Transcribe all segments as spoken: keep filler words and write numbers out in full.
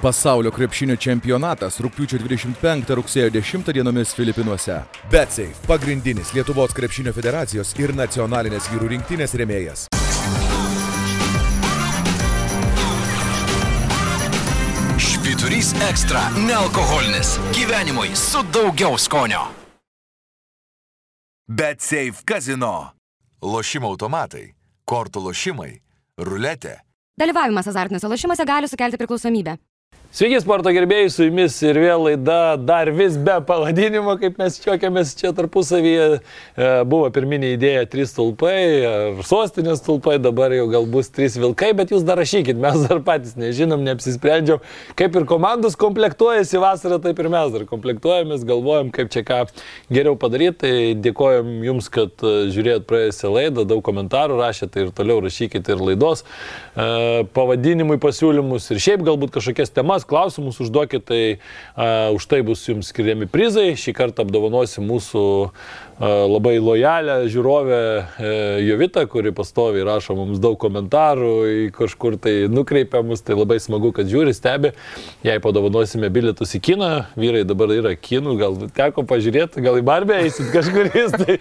Pasaulio krepšinio čempionatas rugpjūčio dvidešimt penktą rugsėjo dešimtą dienomis Filipinuose. BetSafe – pagrindinis Lietuvos krepšinio federacijos ir nacionalinės vyrų rinktinės rėmėjas. Švyturys ekstra – nealkoholinis. Gyvenimui su daugiau skonio. BetSafe kazino. Lošimo automatai, kortų lošimai, ruletė. Dalyvavimas azartiniuose lošimuose gali sukelti priklausomybę. Sveiki, sporto gerbėjai, su jumis ir vėl laida dar vis be pavadinimo, kaip mes čiuokiamės čia tarpusavyje. Buvo pirminė idėja trys stulpai, ar sostinės stulpai, dabar jau gal bus trys vilkai, bet jūs dar rašykit, mes dar patys nežinom, neapsisprendžiam. Kaip ir komandos komplektuojasi vasarą, taip ir mes dar komplektuojamės, galvojam, kaip čia ką geriau padaryti. Tai dėkojam jums, kad žiūrėjot praėjusią laidą, daug komentarų rašėte ir toliau rašykite ir laidos pavadinimui pasiūlymus ir šiaip galbūt kažkokias temas, klausimus užduokit, tai uh, už tai bus jums skiriami prizai. Šį kartą apdovanosim mūsų uh, labai lojalę žiūrovę uh, Jovitą, kuri pastoviai rašo mums daug komentarų, kažkur tai nukreipia mus, tai labai smagu, kad žiūri, stebi. Jei padovanosime bilietus į kiną, vyrai dabar yra kinų, gal teko pažiūrėti, gal į Barbę eisit kažkuris, tai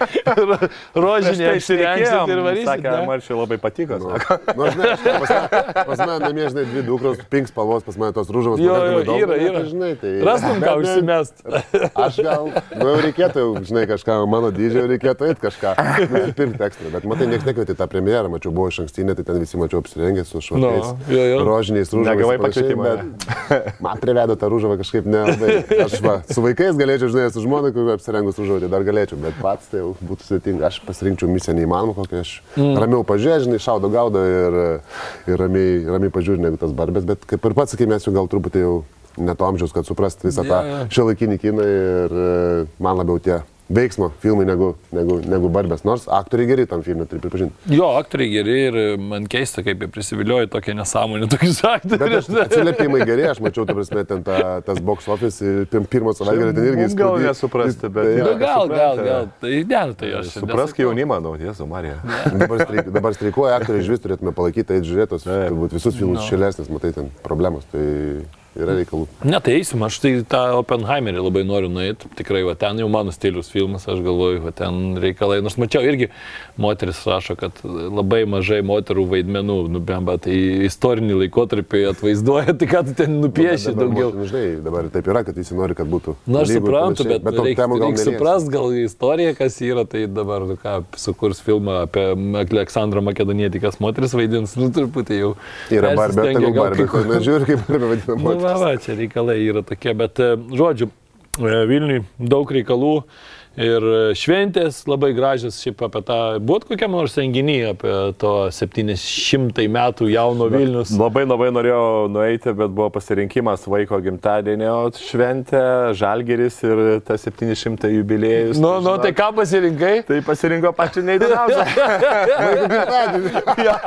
rožinė apsirengsit ir varysit. Sakė, man čia labai patiko. Nu, žinai, pas mane namie, žinai, dvi dukros, pink spalvos, pas mane tos rūžavos. Jo, jo, yra, yra. Žinai, tai... Rastum ką užsimest. Aš gal, nu jau reikėtų, žinai, kažką, mano dydžio reikėtų eiti kažką, nusipirkti ekstra. Bet matai, nieks nekvietė tą premjerą, mačiau, buvo iš ankstinė, tai ten visi mačiau apsirengę su švarkais, no, rožiniais rūžavais. Negavai pakvietimą. Bet man privedo tą rūžavą kažkaip nelabai. Aš va, su vaikais galėčiau, žinai, su žmona, kur apsirengus rūžavą, tai dar galėčiau, bet pats tai jau būtų sudėtinga. Aš pasirinkčiau misiją neįmanomą, kokią aš mm. ramiau pažiūrėjau, žinai, šaudo gaudo ir, ir ramiai, ramiai pažiūrėjau negu tas Barbės, bet kaip ir pats, sakai, mes jau gal truputį jau neto amžiaus, kad suprast visą tą yeah, yeah. šiuolaikinį kiną ir man labiau tie veiksmo filmai negu, negu, negu Barbės, nors aktoriai geri tam filmui, turiu pripažinti. Jo, aktoriai geri ir man keista, kaip jie prisivilioja tokią nesąmonę tokius aktorius. Bet atsiliepimai geri, aš mačiau, tu prasme, ten ta, tas box office ir pirmo savaitgalį ten irgi įspūdį. Gal nesuprasti, bet... Ja, gal, gal, gal, tai ideal, tai aš... Suprask jaunimą, nu, Jėzau, Marija. Dabar, streik, dabar streikuoja aktoriai, iš vis turėtume palaikyti, eit žiūrėtos, turbūt visus filmus no. šėlesnės, matai, ten problemos, tai... Yra reikalų. Ne, tai eisim, aš tai tą Oppenheimerį labai noriu nueiti, tikrai, va ten jau mano stilius filmas, aš galvoju, va ten reikalai, nors mačiau irgi, moteris rašo, kad labai mažai moterų vaidmenų, nu, bemba, tai istorinį laikotarpį atvaizduoja, tai ką tu ten nupieši dabar, daugiau. Dabar, žinai, dabar taip yra, kad visi nori, kad būtų. Na, aš suprantu, bet, bet reikia reik suprast gal istoriją, kas yra, tai dabar, ką, sukurs filmą apie Aleksandrą Makedonietį, kas moteris vaidins, nu, truputį jau. Yra Barbė, tegul Barbė, na, žiūri, kaip Barbė vadinama. Va, va, čia reikalai yra tokie, bet žodžiu, Vilniui daug reikalų ir šventės labai gražios, šiaip apie tą, buvot kokiam nors renginį apie to septyni šimtai metų jauno Vilnius? Labai labai norėjau nueiti, bet buvo pasirinkimas vaiko gimtadienio šventė, Žalgiris ir tas septyni šimtai jubiliejus. Nu, nu, tai ką pasirinkai? Tai pasirinko pačiu neįdomiausią. Vaiko gimtadienis. Ja.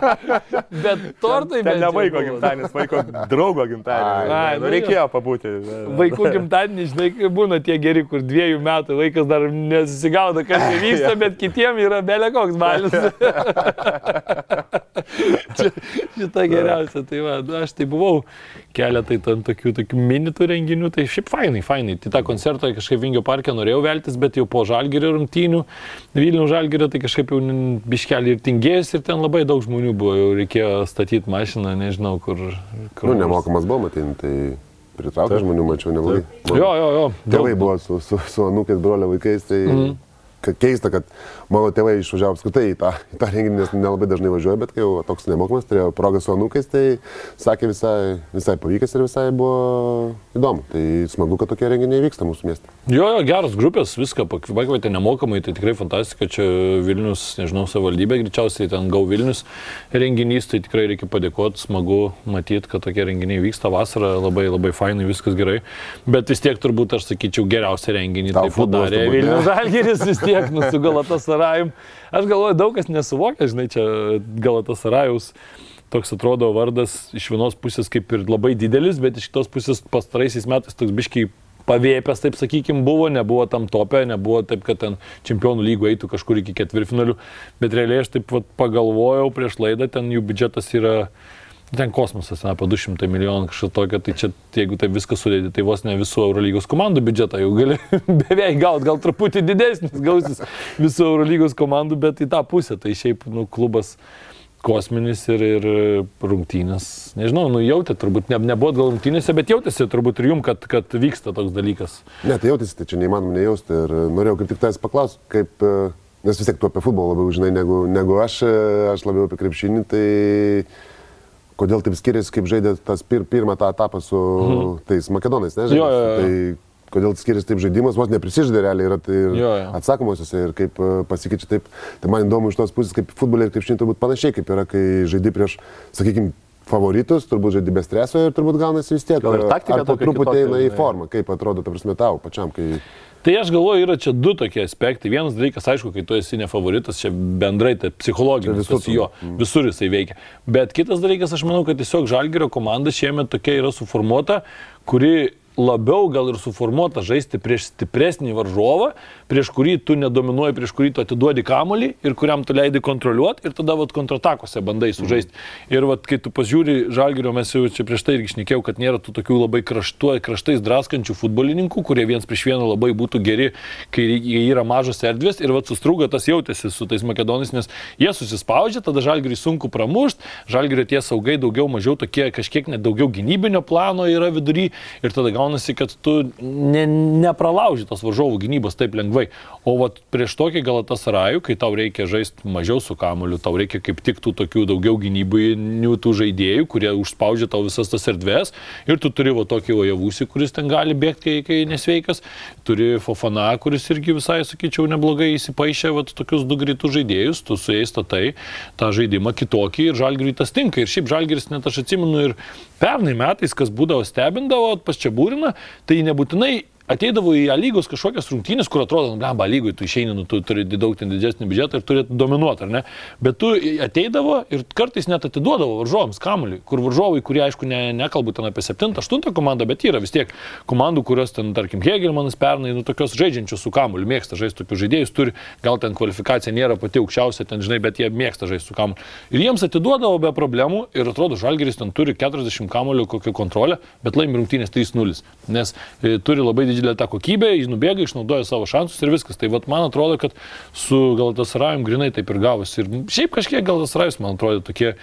Bet tortai... Ten ne vaiko gimtadienis, vaiko draugo gimtadienis. Ai, nu, reikėjo pabūti. Vaikų gimtadienį, žinai, būna tie geri, kur dviejų metų vaikas dar nesusigaudo, kas įvyksta, bet kitiem yra belė koks balius. Šitą geriausia. Tai va, aš tai buvau keletai ten tokių, tokių minitų renginių, tai šiaip fainai, fainai. Tai tą koncertą kažkaip Vingio parke norėjau veltis, bet jau po Žalgirio rungtynių, Vilniaus Žalgirio, tai kažkaip jau biškelį ir tingėjus ir ten labai daug žmonių buvo, jau reikėjo statyti mašiną, nežinau kur. kur nu, nemokamas buvo, matin, tai... Pritraukė žmonių, mačiau neblogai. Jo, jo, jo. Tėvai buvo su, su, su anūkais, brolio vaikais, tai mm. keista, kad mano tėvai išvažiavo apskritai į tą, į tą renginį, nes nelabai dažnai važiuoja, bet kai jau toks nemokamas, turėjo progą su anūkais, tai sakė visai, visai pavykęs ir visai buvo įdomu. Tai smagu, kad tokie renginiai vyksta mūsų mieste. Jo, jo, geros grupės, viską pakvietė nemokamai, tai tikrai fantastika, čia Vilnius, nežinau, savivaldybė, greičiausiai ten Go Vilnius renginys, tai tikrai reikia padėkoti, smagu matyti, kad tokie renginiai vyksta vasarą, labai labai fainai, viskas gerai, bet vis tiek turbūt aš sakyčiau geriausią renginį, tai padarė Vilnius Žalgiris vis tiek, nu, su Galatasarajum. Aš galvoju, daug kas nesuvokia, žinai, čia Galatasarajaus toks atrodo vardas iš vienos pusės kaip ir labai didelis, bet iš kitos pusės pastaraisiais metais toks biškiai pavėpęs, taip sakykim, buvo, nebuvo tam topė, nebuvo taip, kad ten čempionų lygų eitų kažkur iki ketvirtfinalių, bet realiai aš taip vat, pagalvojau prieš laidą, ten jų biudžetas yra ten kosmosas, apie du šimtai milijonų kažką tokio, tai čia, jeigu tai viską sudėti, tai vos ne visų Eurolygos komandų biudžetą jau gali beveik gauti, gal truputį didesnis gausis visų Eurolygos komandų, bet į tą pusę, tai šiaip, nu, klubas kosminis ir, ir rungtynės, nežinau, nu, jautė, turbūt, ne, nebuvo gal rungtynėse, bet jautėsi turbūt ir jum, kad, kad vyksta toks dalykas. Ne, tai jautėsi, tai čia neįmanoma nejausti ir norėjau kaip tik tavęs paklausti, kaip, nes vis tiek tu apie futbolą labiau žinai negu, negu aš, aš labiau apie krepšinį, tai kodėl taip skiriasi, kaip žaidė tas pir, pirmą tą etapą su mhm. tais makedonais, ne? Jo, jo, jo. Tai kodėl skiriasi taip žaidimas, vos neprisižaidė realiai yra tai ir jo, jo. atsakomosiuose ir kaip pasikeičia taip. Tai man įdomu iš tos pusės, kaip futbolė ir krepšinį turbūt panašiai, kaip yra, kai žaidži prieš, sakykime, favoritus, turbūt žaidži be streso ir turbūt gaunasi vis tiek. Gal ir taktika ar po truputį eina į formą, kaip atrodo, ta prasme, tau pačiam, kai... Tai aš galvoju, yra čia du tokie aspektai. Vienas dalykas, aišku, kai tu esi ne favoritas, čia bendrai tai psichologinis, tas jo, visur jisai veikia. Bet kitas dalykas, aš manau, kad tiesiog Žalgirio komanda šiemet tokia yra suformuota, kuri labiau gal ir suformuota žaisti prieš stipresnį varžovą, prieš kurį tu nedominuoji, prieš kurį tu atiduodi kamuolį ir kuriam tu leidi kontroliuoti ir tada vat kontratakose bandai sužaisti. Mm. Ir vat kai tu pažiūri Žalgirio, mes jau čia prieš tai irgi šnekėjau, kad nėra tų tokių labai kraštu, kraštais draskančių futbolininkų, kurie viens prieš vieną labai būtų geri, kai yra mažos erdvės ir vat sustrūga tas jautėsi su tais makedonais, nes jie susispaudžia, tada Žalgiriui sunku pramušt, Žalgirio tie saugai daugiau mažiau tokie kažkiek net daugiau gynybinio plano yra vidury ir tada gaunasi, kad tu ne, nepralauži tos varžovų gynybos taip lengvai. O vat prieš tokį Galatasarajų, kai tau reikia žaisti mažiau su kamuoliu, tau reikia kaip tik tų tokių daugiau gynybinių tų žaidėjų, kurie užspaudžia tau visas tas erdvės ir tu turi va tokį Ojavusį, kuris ten gali bėgti, kai, kai nesveikas, turi Fofana, kuris irgi visai, sakyčiau, neblogai įsipaišė va tokius du greitus žaidėjus, tu su jais statai tą žaidimą kitokį ir Žalgiriui tas tinka. Ir šiaip Žalgiris, net aš atsimenu ir pernai metais, kas būdavo stebindavo pas Čiaburiną, tai nebūtinai ateidavo į A lygos kažkokias rungtynės, kur atrodo, nu, blemba, A lygoj tu išeini, nu, tu turi daug ten didesnį biudžetą ir turėtų dominuoti, ar ne? Bet tu ateidavo ir kartais net atiduodavo varžovams kamuolį, kur varžovai, kurie, aišku, ne, nekalbu ten apie septintą, aštuntą komandą, bet yra vis tiek komandų, kurios ten, tarkim, Hegelmanas pernai, nu, tokios žaidžiančios su kamuoliu, mėgsta žaisti tokius žaidėjus, turi, gal ten kvalifikacija nėra pati aukščiausia, ten, žinai, bet jie mėgsta žaisti su kamuoliu. Ir jiems atiduodavo be problemų ir atrodo, Žalgiris ten turi keturiasdešimt kamuolių kokią kontrolę, bet laimi rungtynės trys nulis, nes e, turi labai didžiulę tą kokybę, jis nubėga, išnaudoja savo šansus ir viskas. Tai vat, man atrodo, kad su Galatasarajum grinai taip ir gavosi. Ir šiaip kažkiek Galatasarajus, man atrodo, tokie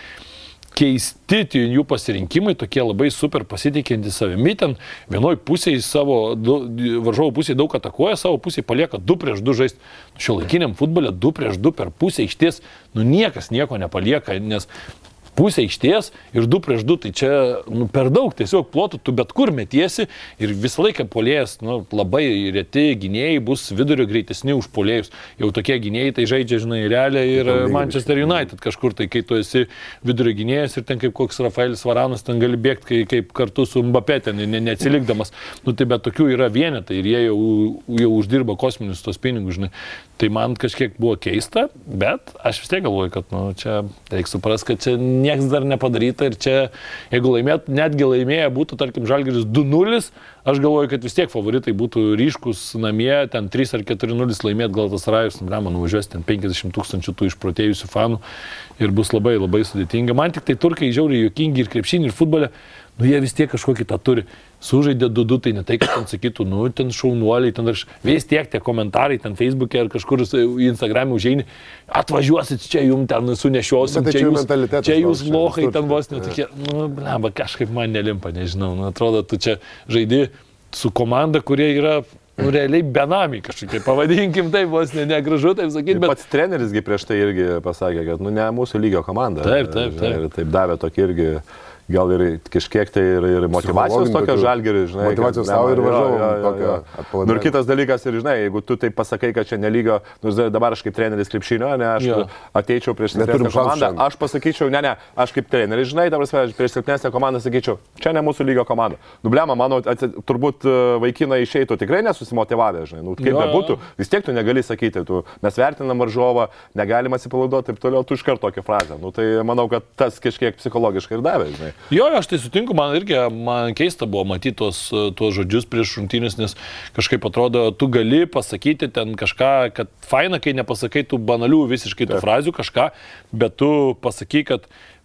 keisti jų pasirinkimai, tokie labai super pasitikinti savimi. Ten vienoj pusėje savo, varžovų pusėje daug atakuoja, savo pusėje palieka du prieš du žaisti. Šiuolaikiniam futbole du prieš du per pusę aikštės, nu niekas nieko nepalieka, nes pusė aikštės ir du prieš du, tai čia nu, per daug tiesiog plotų, tu bet kur metiesi ir visą laiką puolėjas, nu, labai reti gynėjai bus vidurio greitesni už puolėjus. Jau tokie gynėjai tai žaidžia, žinai, realiai ir Manchester United kažkur, tai kai tu esi vidurio gynėjas ir ten kaip koks Rafaelis Varanas, ten gali bėgti kaip, kaip kartu su Mbappé, ten ne, neatsilikdamas. Nu, tai bet tokių yra vienetai ir jie jau, jau uždirba kosminius tos pinigus, žinai. Tai man kažkiek buvo keista, bet aš vis tiek galvoju, kad nu, čia reikia suprast, kad čia nieks dar nepadaryta ir čia, jeigu laimėt, netgi laimėję būtų, tarkim, Žalgiris du nulis, aš galvoju, kad vis tiek favoritai būtų ryškus namie, ten trys ar keturi nulis laimėt Galatasarajus, man nuvažiuos ten penkiasdešimt tūkstančių tų išprotėjusių fanų ir bus labai labai sudėtinga. Man tik tai turkai žiauriai juokingi ir krepšinį, ir futbole, nu jie vis tiek kažkokį tą turi. Sužaidė du du, tai ne tai, kad ten sakytų, nu, ten šaunuoliai, ten aš vis tiek tie komentarai, ten Facebook'e ar kažkur į Instagram'e užeini, atvažiuosit čia, jums ten sunešiosim, čia jūs, čia jūs lochai, ten vos netokie, nu, blemba, kažkaip man nelimpa, nežinau, nu, atrodo, tu čia žaidi su komanda, kurie yra, nu, realiai benamiai kažkokie, pavadinkim taip, vos ne, negražu, taip sakyti, bet... Pats trenerisgi prieš tai irgi pasakė, kad, nu, ne mūsų lygio komanda. Taip, taip, taip. Ir taip davė tokį irgi... Gal ir kažkiek tai ir, ir motivacijos tokio Žalgiriui, žinai. Motivacijos savo ir važiuoju tokio atpalaiduojimo. Nu ir kitas dalykas, ir žinai, jeigu tu taip pasakai, kad čia nelygio, nu dabar aš kaip treneris krepšinio, ne, aš jo. ateičiau prieš silpnesnę komandą, aš pasakyčiau, ne, ne, aš kaip treneris, žinai, dabar prieš silpnesnę komandą sakyčiau, čia ne mūsų lygio komanda. Nu blema, mano, atsi, turbūt vaikinai išeitų tikrai nesusimotyvavę, žinai, nu kaip bebūtų, vis tiek tu negali sakyti, tu, mes vertinam varžovą, negalim atsipalaiduoti, taip toliau, tu iš karto tokią frazę. Nu tai manau, kad tas kažkiek psichologiškai ir davė, žinai. Jo, aš tai sutinku, man irgi, man keista buvo matyti tos, tuos žodžius prieš rungtynes, nes kažkaip atrodo, tu gali pasakyti ten kažką, kad faina, kai nepasakai tų banalių visiškai tų frazių kažką, bet tu pasakai, kad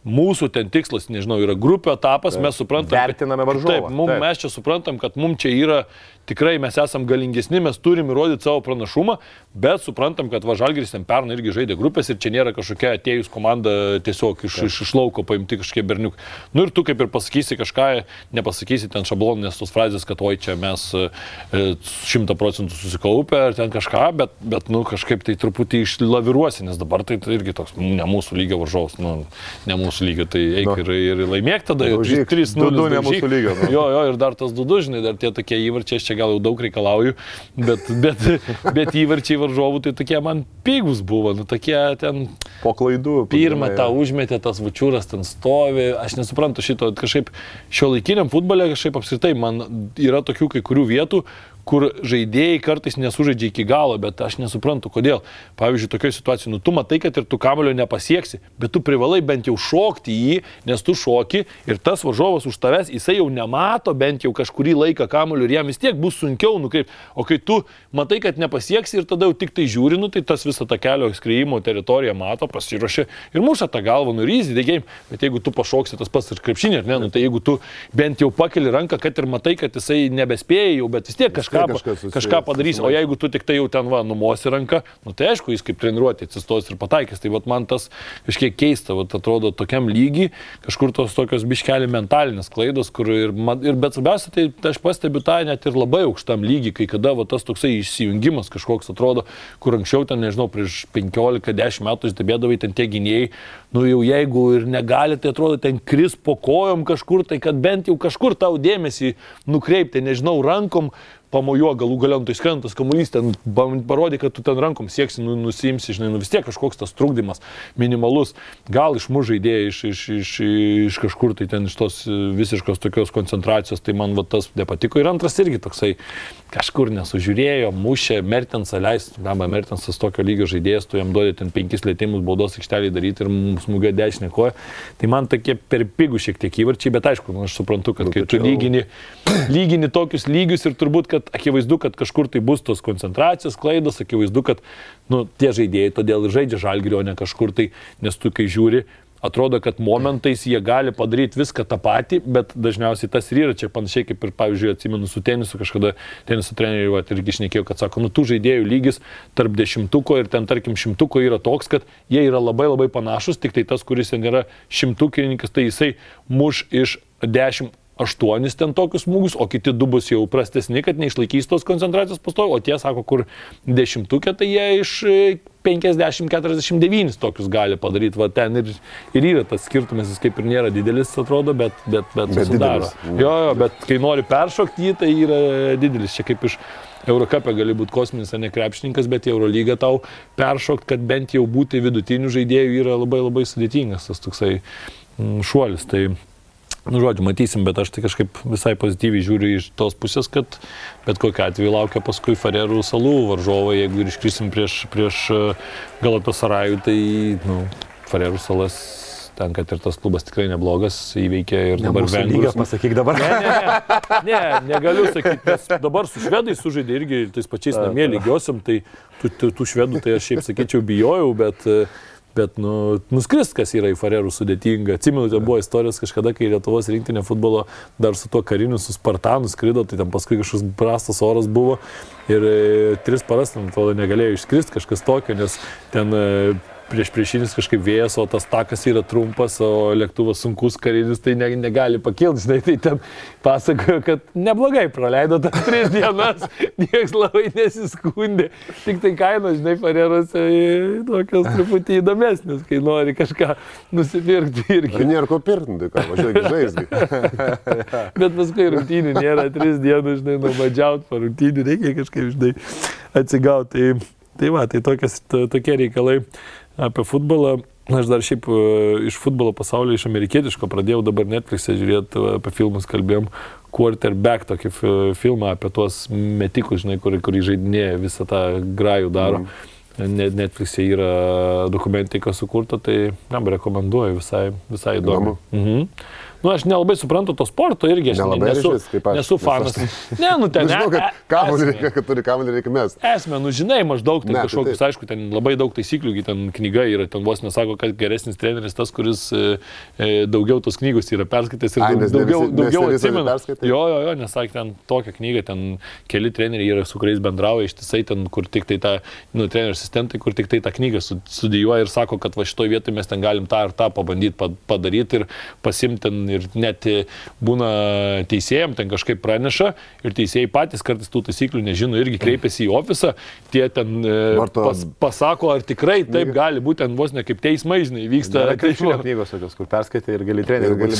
mūsų ten tikslas, nežinau, yra grupių etapas, mes suprantam. Vertiname varžovą. Taip, mum, taip, mes čia suprantam, kad mums čia yra, tikrai mes esam galingesni, mes turim įrodyti savo pranašumą, bet suprantam, kad va Žalgiris ten pernai irgi žaidė grupės ir čia nėra kažkokia atėjus komanda tiesiog iš, iš, iš lauko paimti kažkokie berniukai. Nu ir tu kaip ir pasakysi kažką, nepasakysi ten šabloninės tos frazės, kad oi čia mes šimta procentų susikaupę ar ten kažką, bet, bet nu kažkaip tai truputį išlaviruosi, nes dabar tai, tai irgi toks ne mūsų lygio varžovas, nu ne mūsų lygio, tai eik no. ir, ir laimėk tada, trys nulis. Ne mūsų lygio. No. Jo, jo, ir dar tas du du, žinai, dar tie tokie įvarčiai, aš čia gal jau daug reikalauju, bet, bet, bet įvarčiai varžovų tai tokie man pigus buvo, nu tokie ten... Po klaidų. Pirmą tą užmetė, tas Vučiūras ten stovi, aš nesuprantu šito, kažkaip šiuolaikiniam futbole kažkaip apskritai man yra tokių kai kurių vietų, kur žaidėjai kartais nesužaidžia iki galo, bet aš nesuprantu, kodėl. Pavyzdžiui, tokioje situacijoje, nu tu matai, kad ir tu kamuolio nepasieksi, bet tu privalai bent jau šokti jį, nes tu šoki ir tas varžovas už tavęs, jisai jau nemato bent jau kažkurį laiką kamuolio ir jam vis tiek bus sunkiau nukreipti. O kai tu matai, kad nepasieksi ir tada jau tik tai žiūri, nu tai tas visą tą kelio skriejimo teritoriją mato, pasiruošia ir muša tą galvą, nu ir easy the game. Bet jeigu tu pašoksi tas pats ir krepšinį, ar ne, nu tai jeigu tu bent jau pakeli ranką, kad ir matai, kad jisai nebespėja jau, bet vis tiek kažką Kažką, kažką padarys, o jeigu tu tik tai jau ten va, numosi ranką, nu tai aišku, jis kaip treniruoti atsistos ir pataikys. Tai vat, man tas kažkiek keista, vat, atrodo tokiam lygiai, kažkur tos tokios biškelį mentalinės klaidos, kur ir, ir bet svarbiausia, tai, tai aš pastebiu tą net ir labai aukštam lygiai, kai kada va, tas toksai išsijungimas kažkoks atrodo, kur anksčiau ten, nežinau, prieš penkiolika dešimt metų stebėdavai ten tie gynėjai, nu jau jeigu ir negali, tai atrodo ten kris po kojom kažkur, tai kad bent jau kažkur tau dėmesį nukreipti, nežinau, rankom, pamojo galų galiau, tai skrentas kamuolys, ten parodė, kad tu ten rankom sieksi, nu, nusimsi, žinai, nu vis tiek kažkoks tas trukdymas minimalus, gal išmuš žaidėjai iš, iš, iš, iš kažkur, tai ten iš tos visiškos tokios koncentracijos, tai man va, tas nepatiko. Ir antras irgi toksai kažkur nesužiūrėjo, mušė, Mertensą leist, gamba Mertensas tokio lygio žaidėjas, tu jam duodė ten penkis lietimus baudos aikštelį daryti ir mums smūgė dešinę koją. Tai man tokie per pigų šiek tiek įvarčiai, bet aišku, nu, aš suprantu, kad kai tu lygini, lygini tokius lygius ir turbūt, kad akivaizdu, kad kažkur tai bus tos koncentracijos, klaidos, akivaizdu, kad nu, tie žaidėjai todėl ir žaidžia Žalgirio, o ne kažkur tai, nes tu kai žiūri, atrodo, kad momentais jie gali padaryti viską tą patį, bet dažniausiai tas ir yra čia panašiai, kaip ir, pavyzdžiui, atsimenu su tenisu, kažkada teniso treneriai va, irgi šnekėjo, kad sako, nu tų žaidėjų lygis tarp dešimtuko ir ten, tarkim, šimtuko yra toks, kad jie yra labai labai panašus, tik tai tas, kuris ten yra šimtukininkas, tai jisai muš iš dešimt aštuonis ten tokius smūgius, o kiti du bus jau prastesni, kad neišlaikys tos koncentracijos pastovi, o tie sako, kur dešimtukė, tai jie iš penkiasdešimt keturiasdešimt devynis tokius gali padaryti. Va ten ir, ir yra tas skirtumas, jis kaip ir nėra didelis, atrodo, bet, bet, bet susidaro. Jo, jo, bet kai nori peršokti jį, tai yra didelis. Čia kaip iš Eurocapė gali būti kosminis, ne krepšininkas, bet į Eurolygą tau peršokti, kad bent jau būti vidutinių žaidėjų yra labai labai sudėtingas tas toksai šuolis. Tai nu, žodžiu, matysim, bet aš tai kažkaip visai pozityviai žiūriu iš tos pusės, kad bet kokiu atveju laukia paskui Farerų salų varžovai, jeigu ir iškrisim prieš, prieš Galatasarajų, tai nu, Farerų salas, ten, kad ir tas klubas tikrai neblogas, įveikė ir ne dabar vengrus. Pasakyk dabar. Ne, ne, ne, ne, negaliu sakyti, nes dabar su švedai sužaidė irgi tais pačiais namie lygiosiam, tai tų, tų, tų švedų tai aš šiaip sakyčiau bijojau, bet... Bet nu, nuskrist, kas yra į Farerų sudėtinga. Atsimenu, ten buvo istorijos kažkada, kai Lietuvos rinktinė futbolo dar su tuo kariniu, su Spartanu skrido, tai ten paskui kažkoks prastas oras buvo ir e, tris paras, ten atrodo, negalėjo išskrist kažkas tokio, nes ten e, prieš priešinis kažkaip vėjas, o tas takas yra trumpas, o lėktuvas sunkus karinis, tai ne, negali pakilti, žinai, tai ten pasakojo, kad neblogai praleido tas tris dienas, nieks labai nesiskundė, tik tai kainos, žinai, Farerose tokios truputį įdomesnės, kai nori kažką nusipirkti irgi. Tai nėra ko pirkti, tai ką, važiuoju žaisgi. Bet paskui rungtynių nėra, tris dienas, žinai, numadžiaut, po rungtynių reikia kažkaip, žinai, atsigauti. Tai, tai va, tai tokias, to, tokie reikalai. Apie futbolą, aš dar šiaip iš futbolo pasaulio, iš amerikietiško pradėjau dabar Netflix'e žiūrėti, apie filmus kalbėjom, Quarterback tokį filmą apie tuos metikus, žinai, kur, kur žaidinėja visą tą grajų daro. Mm. Netflix'e yra dokumentika sukurta, tai jam rekomenduoju, visai, visai įdomu. Mhm. nu, aš nelabai suprantu to sporto irgi, aš nelabai nesu, išvis, kaip aš. nesu fanas. Ne, nu ten, žinau, kad e- kamuolį esmė. reikia, kad turi kamuolį reikia mest. Esmė, nu žinai, maždaug ten Ne, tai kažkokius, taip. aišku, ten labai daug taisyklių, ten knyga yra, ten vos nesako, kad geresnis treneris tas, kuris e, e, daugiau tos knygos yra perskaitęs ir Ai, daug, nes ne daugiau, visi- nes daugiau ne visi atsimena. perskaitai. Jo, jo, jo, nes sakė, ten tokią knygą, ten keli treneriai yra, su kuriais bendrauja ištisai, ten, kur tik tai ta, nu, trenerių asistentai, kur tik tai tą knygą studijuoja ir sako, kad va šitoje vietoje mes ten galim tą ir tą pabandyti padaryti ir pasimti ten ir net būna teisėjams ten kažkaip praneša ir teisėjai patys kartais tų taisyklių nežino, irgi kreipiasi į ofisą, tie ten Varto- pas, pasako, ar tikrai taip gali būti, ten vos ne kaip teismai, žinai, vyksta. Tai šio knygos tokios, kur perskaitai ir gali trenerių gali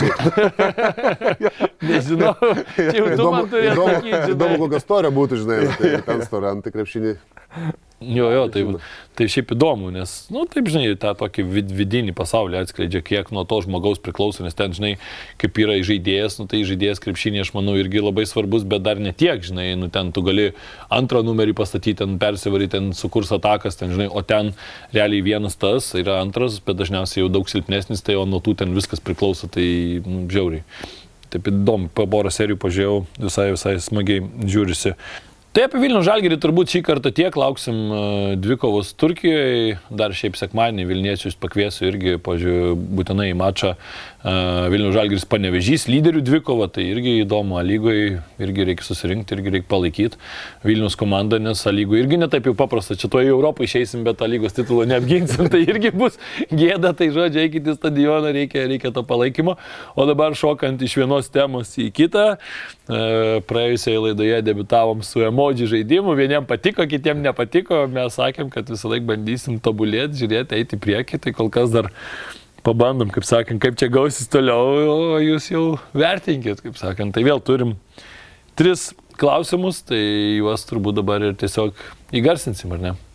būti. Nežinau, čia jau tu man turėtum įdomu, sakyti, įdomu, žinai. kokia istorija būtų, žinai, tai ten storant krepšinį. Jo, jo, tai, tai šiaip įdomu, nes, nu, taip, žinai, tą tokį vid, vidinį pasaulį atskleidžia, kiek nuo to žmogaus priklauso, nes ten, žinai, kaip yra žaidėjas, nu, tai žaidėjas krepšinį, aš manau, irgi labai svarbus, bet dar ne tiek, žinai, nu, ten tu gali antrą numerį pastatyti, ten persivaryti, ten sukurs atakas, ten, žinai, o ten realiai vienas tas yra antras, bet dažniausiai jau daug silpnesnis, tai o nuo tų ten viskas priklauso, tai, nu, žiauriai. Taip įdomu, po porą serijų pažiūrėjau, visai, visai smagiai žiūrisi. Tai apie Vilniaus Žalgirį turbūt šį kartą tiek, lauksim uh, dvikovos Turkijoje, dar šiaip sekmadienį Vilniečius pakviesiu irgi, pažiūrėjau, būtinai į mačą uh, Vilniaus Žalgiris Panevėžys, lyderių dvikova, tai irgi įdomu, lygoje irgi reikia susirinkti, irgi reikia palaikyti Vilniaus komandą, nes lygoje irgi netaip jau paprasta, čia to į Europą išeisim, bet tą lygos titulą neapginsim, tai irgi bus gėda, tai žodžiu, eikit į stadioną, reikia, reikia to palaikymo, o dabar šokant iš vienos temos į kitą, uh, praėjusioje laidoje debiutavom su emoji žaidimų, vieniems patiko, kitiems nepatiko, mes sakėm, kad visą laiką bandysim tobulėti, žiūrėti, eiti į priekį, tai kol kas dar pabandom, kaip sakant, kaip čia gausis toliau, o jūs jau vertinkit, kaip sakant. Tai vėl turim tris klausimus, tai juos turbūt dabar ir tiesiog įgarsinsim, ar ne?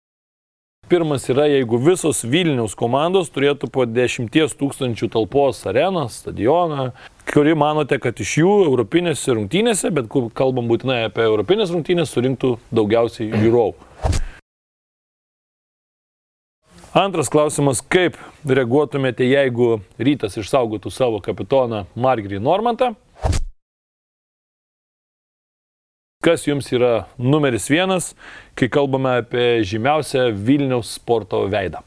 Pirmas yra, jeigu visos Vilniaus komandos turėtų po dešimties tūkstančių talpos areną, stadioną, kuri manote, kad iš jų europinėse rungtynėse, bet kalbam būtinai apie europinės rungtynės, surinktų daugiausiai žiūrovų. Antras klausimas, kaip reaguotumėte, jeigu Rytas išsaugotų savo kapitoną Margirį Normantą? Kas jums yra numeris vienas, kai kalbame apie žymiausią Vilniaus sporto veidą?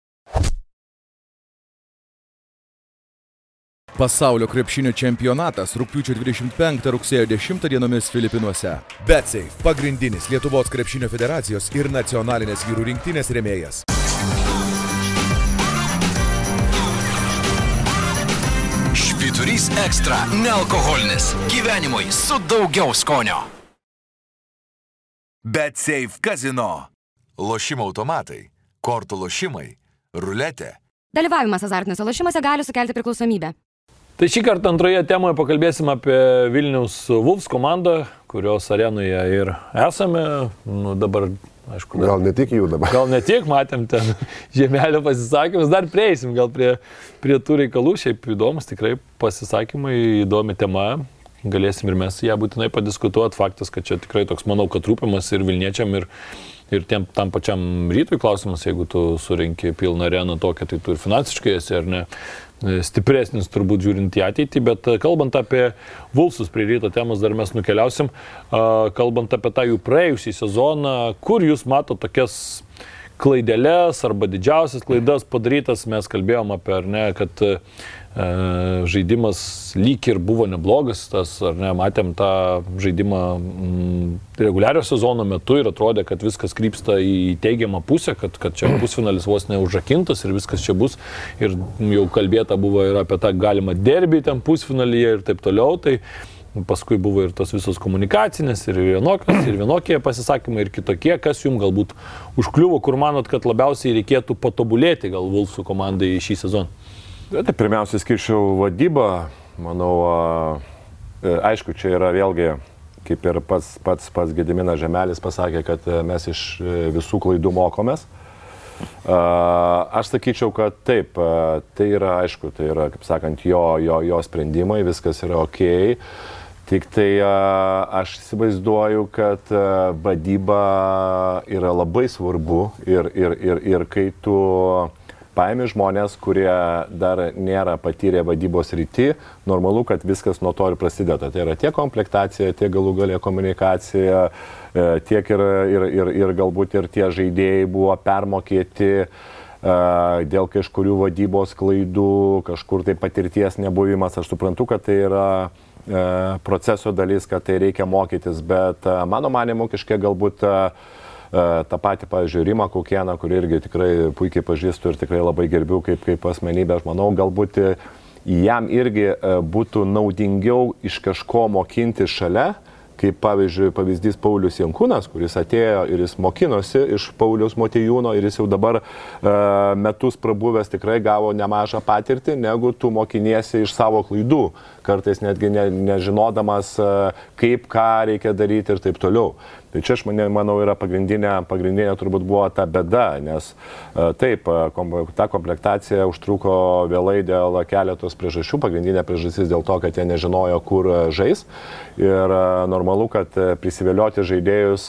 Pasaulio krepšinio čempionatas rugpjūčio dvidešimt penktą rugsėjo dešimtą dienomis Filipinuose. BetSafe – pagrindinis Lietuvos krepšinio federacijos ir nacionalinės vyrų rinktinės rėmėjas. Švyturys ekstra – nealkoholinis. Gyvenimui su daugiau skonio. BetSafe Casino. Lošimo automatai, kortų lošimai, ruletė. Dalyvavimas azartiniuose lošimuose gali sukelti priklausomybę. Tai šį kartą antroje temoje pakalbėsim apie Vilniaus Wolves komandą, kurios arenoje ir esame. Nu, dabar, aišku, Gal ne tik jų dabar. Gal ne tiek, matėm ten žiemelio pasisakymus, dar prieisim gal prie, prie tų reikalų, šiaip įdomus tikrai pasisakymai, įdomi tema, galėsim ir mes ją būtinai padiskutuoti, faktas, kad čia tikrai toks, manau, kad rūpimas ir Vilniečiam, ir, ir tiem, tam pačiam Rytui klausimas, jeigu tu surinki pilną areną tokią, tai tu ir finansiškai esi, ar ne, stipresnis turbūt žiūrint į ateitį, bet kalbant apie Wolvesus prie Ryto temos dar mes nukeliausim, kalbant apie tą jų praėjusį sezoną, kur jūs mato tokias klaideles arba didžiausias klaidas padarytas, mes kalbėjom apie, ar ne, kad e, žaidimas lyg ir buvo neblogas, tas, ar ne, matėm tą žaidimą m, reguliario sezono metu ir atrodė, kad viskas krypsta į teigiamą pusę, kad, kad čia pusfinalis vos neužrakintas ir viskas čia bus. Ir jau kalbėta buvo ir apie tą galimą derbį ten pusfinalyje ir taip toliau. Tai paskui buvo ir tos visos komunikacinės, ir vienokios, ir vienokie pasisakymai, ir kitokie, kas jums galbūt užkliuvo, kur manot, kad labiausiai reikėtų patobulėti gal Wolvesų komandai šį sezoną? Tai pirmiausia, skirčiau vadybą. Manau, aišku, čia yra vėlgi, kaip ir pats, pats, pats Gediminas Žemelis pasakė, kad mes iš visų klaidų mokomės. Aš sakyčiau, kad taip, tai yra, aišku, tai yra, kaip sakant, jo, jo, jo sprendimai, viskas yra okei. Tik tai aš įsivaizduoju, kad vadyba yra labai svarbu ir, ir, ir, ir kai tu paėmė žmonės, kurie dar nėra patyrę vadybos rytį, normalu, kad viskas nuo to ir prasideda. Tai yra tiek komplektacija, tiek galų galia komunikacija, tiek ir, ir, ir, ir galbūt ir tie žaidėjai buvo permokėti dėl kažkurių vadybos klaidų, kažkur tai patirties nebuvimas. Aš suprantu, kad tai yra proceso dalis, kad tai reikia mokytis, bet mano manimu kažkiek galbūt tą patį, pavyzdžiui, Rimą Kaukėną, kurį irgi tikrai puikiai pažįstu ir tikrai labai gerbiu kaip, kaip asmenybę, aš manau, galbūt jam irgi būtų naudingiau iš kažko mokinti šalia, kaip pavyzdžiui pavyzdys Paulius Jankūnas, kuris atėjo ir jis mokinosi iš Pauliaus Motiejūno ir jis jau dabar e, metus prabuvęs tikrai gavo nemažą patirtį, negu tu mokiniesi iš savo klaidų, kartais netgi ne, nežinodamas, e, kaip, ką reikia daryti ir taip toliau. Tai čia, aš manau, yra pagrindinė, pagrindinė turbūt buvo ta bėda, nes e, taip, kom, ta komplektacija užtruko vėlai dėl keletos priežasčių, pagrindinė priežastis dėl to, kad jie nežinojo, kur žais ir e, normalu, kad prisivilioti žaidėjus,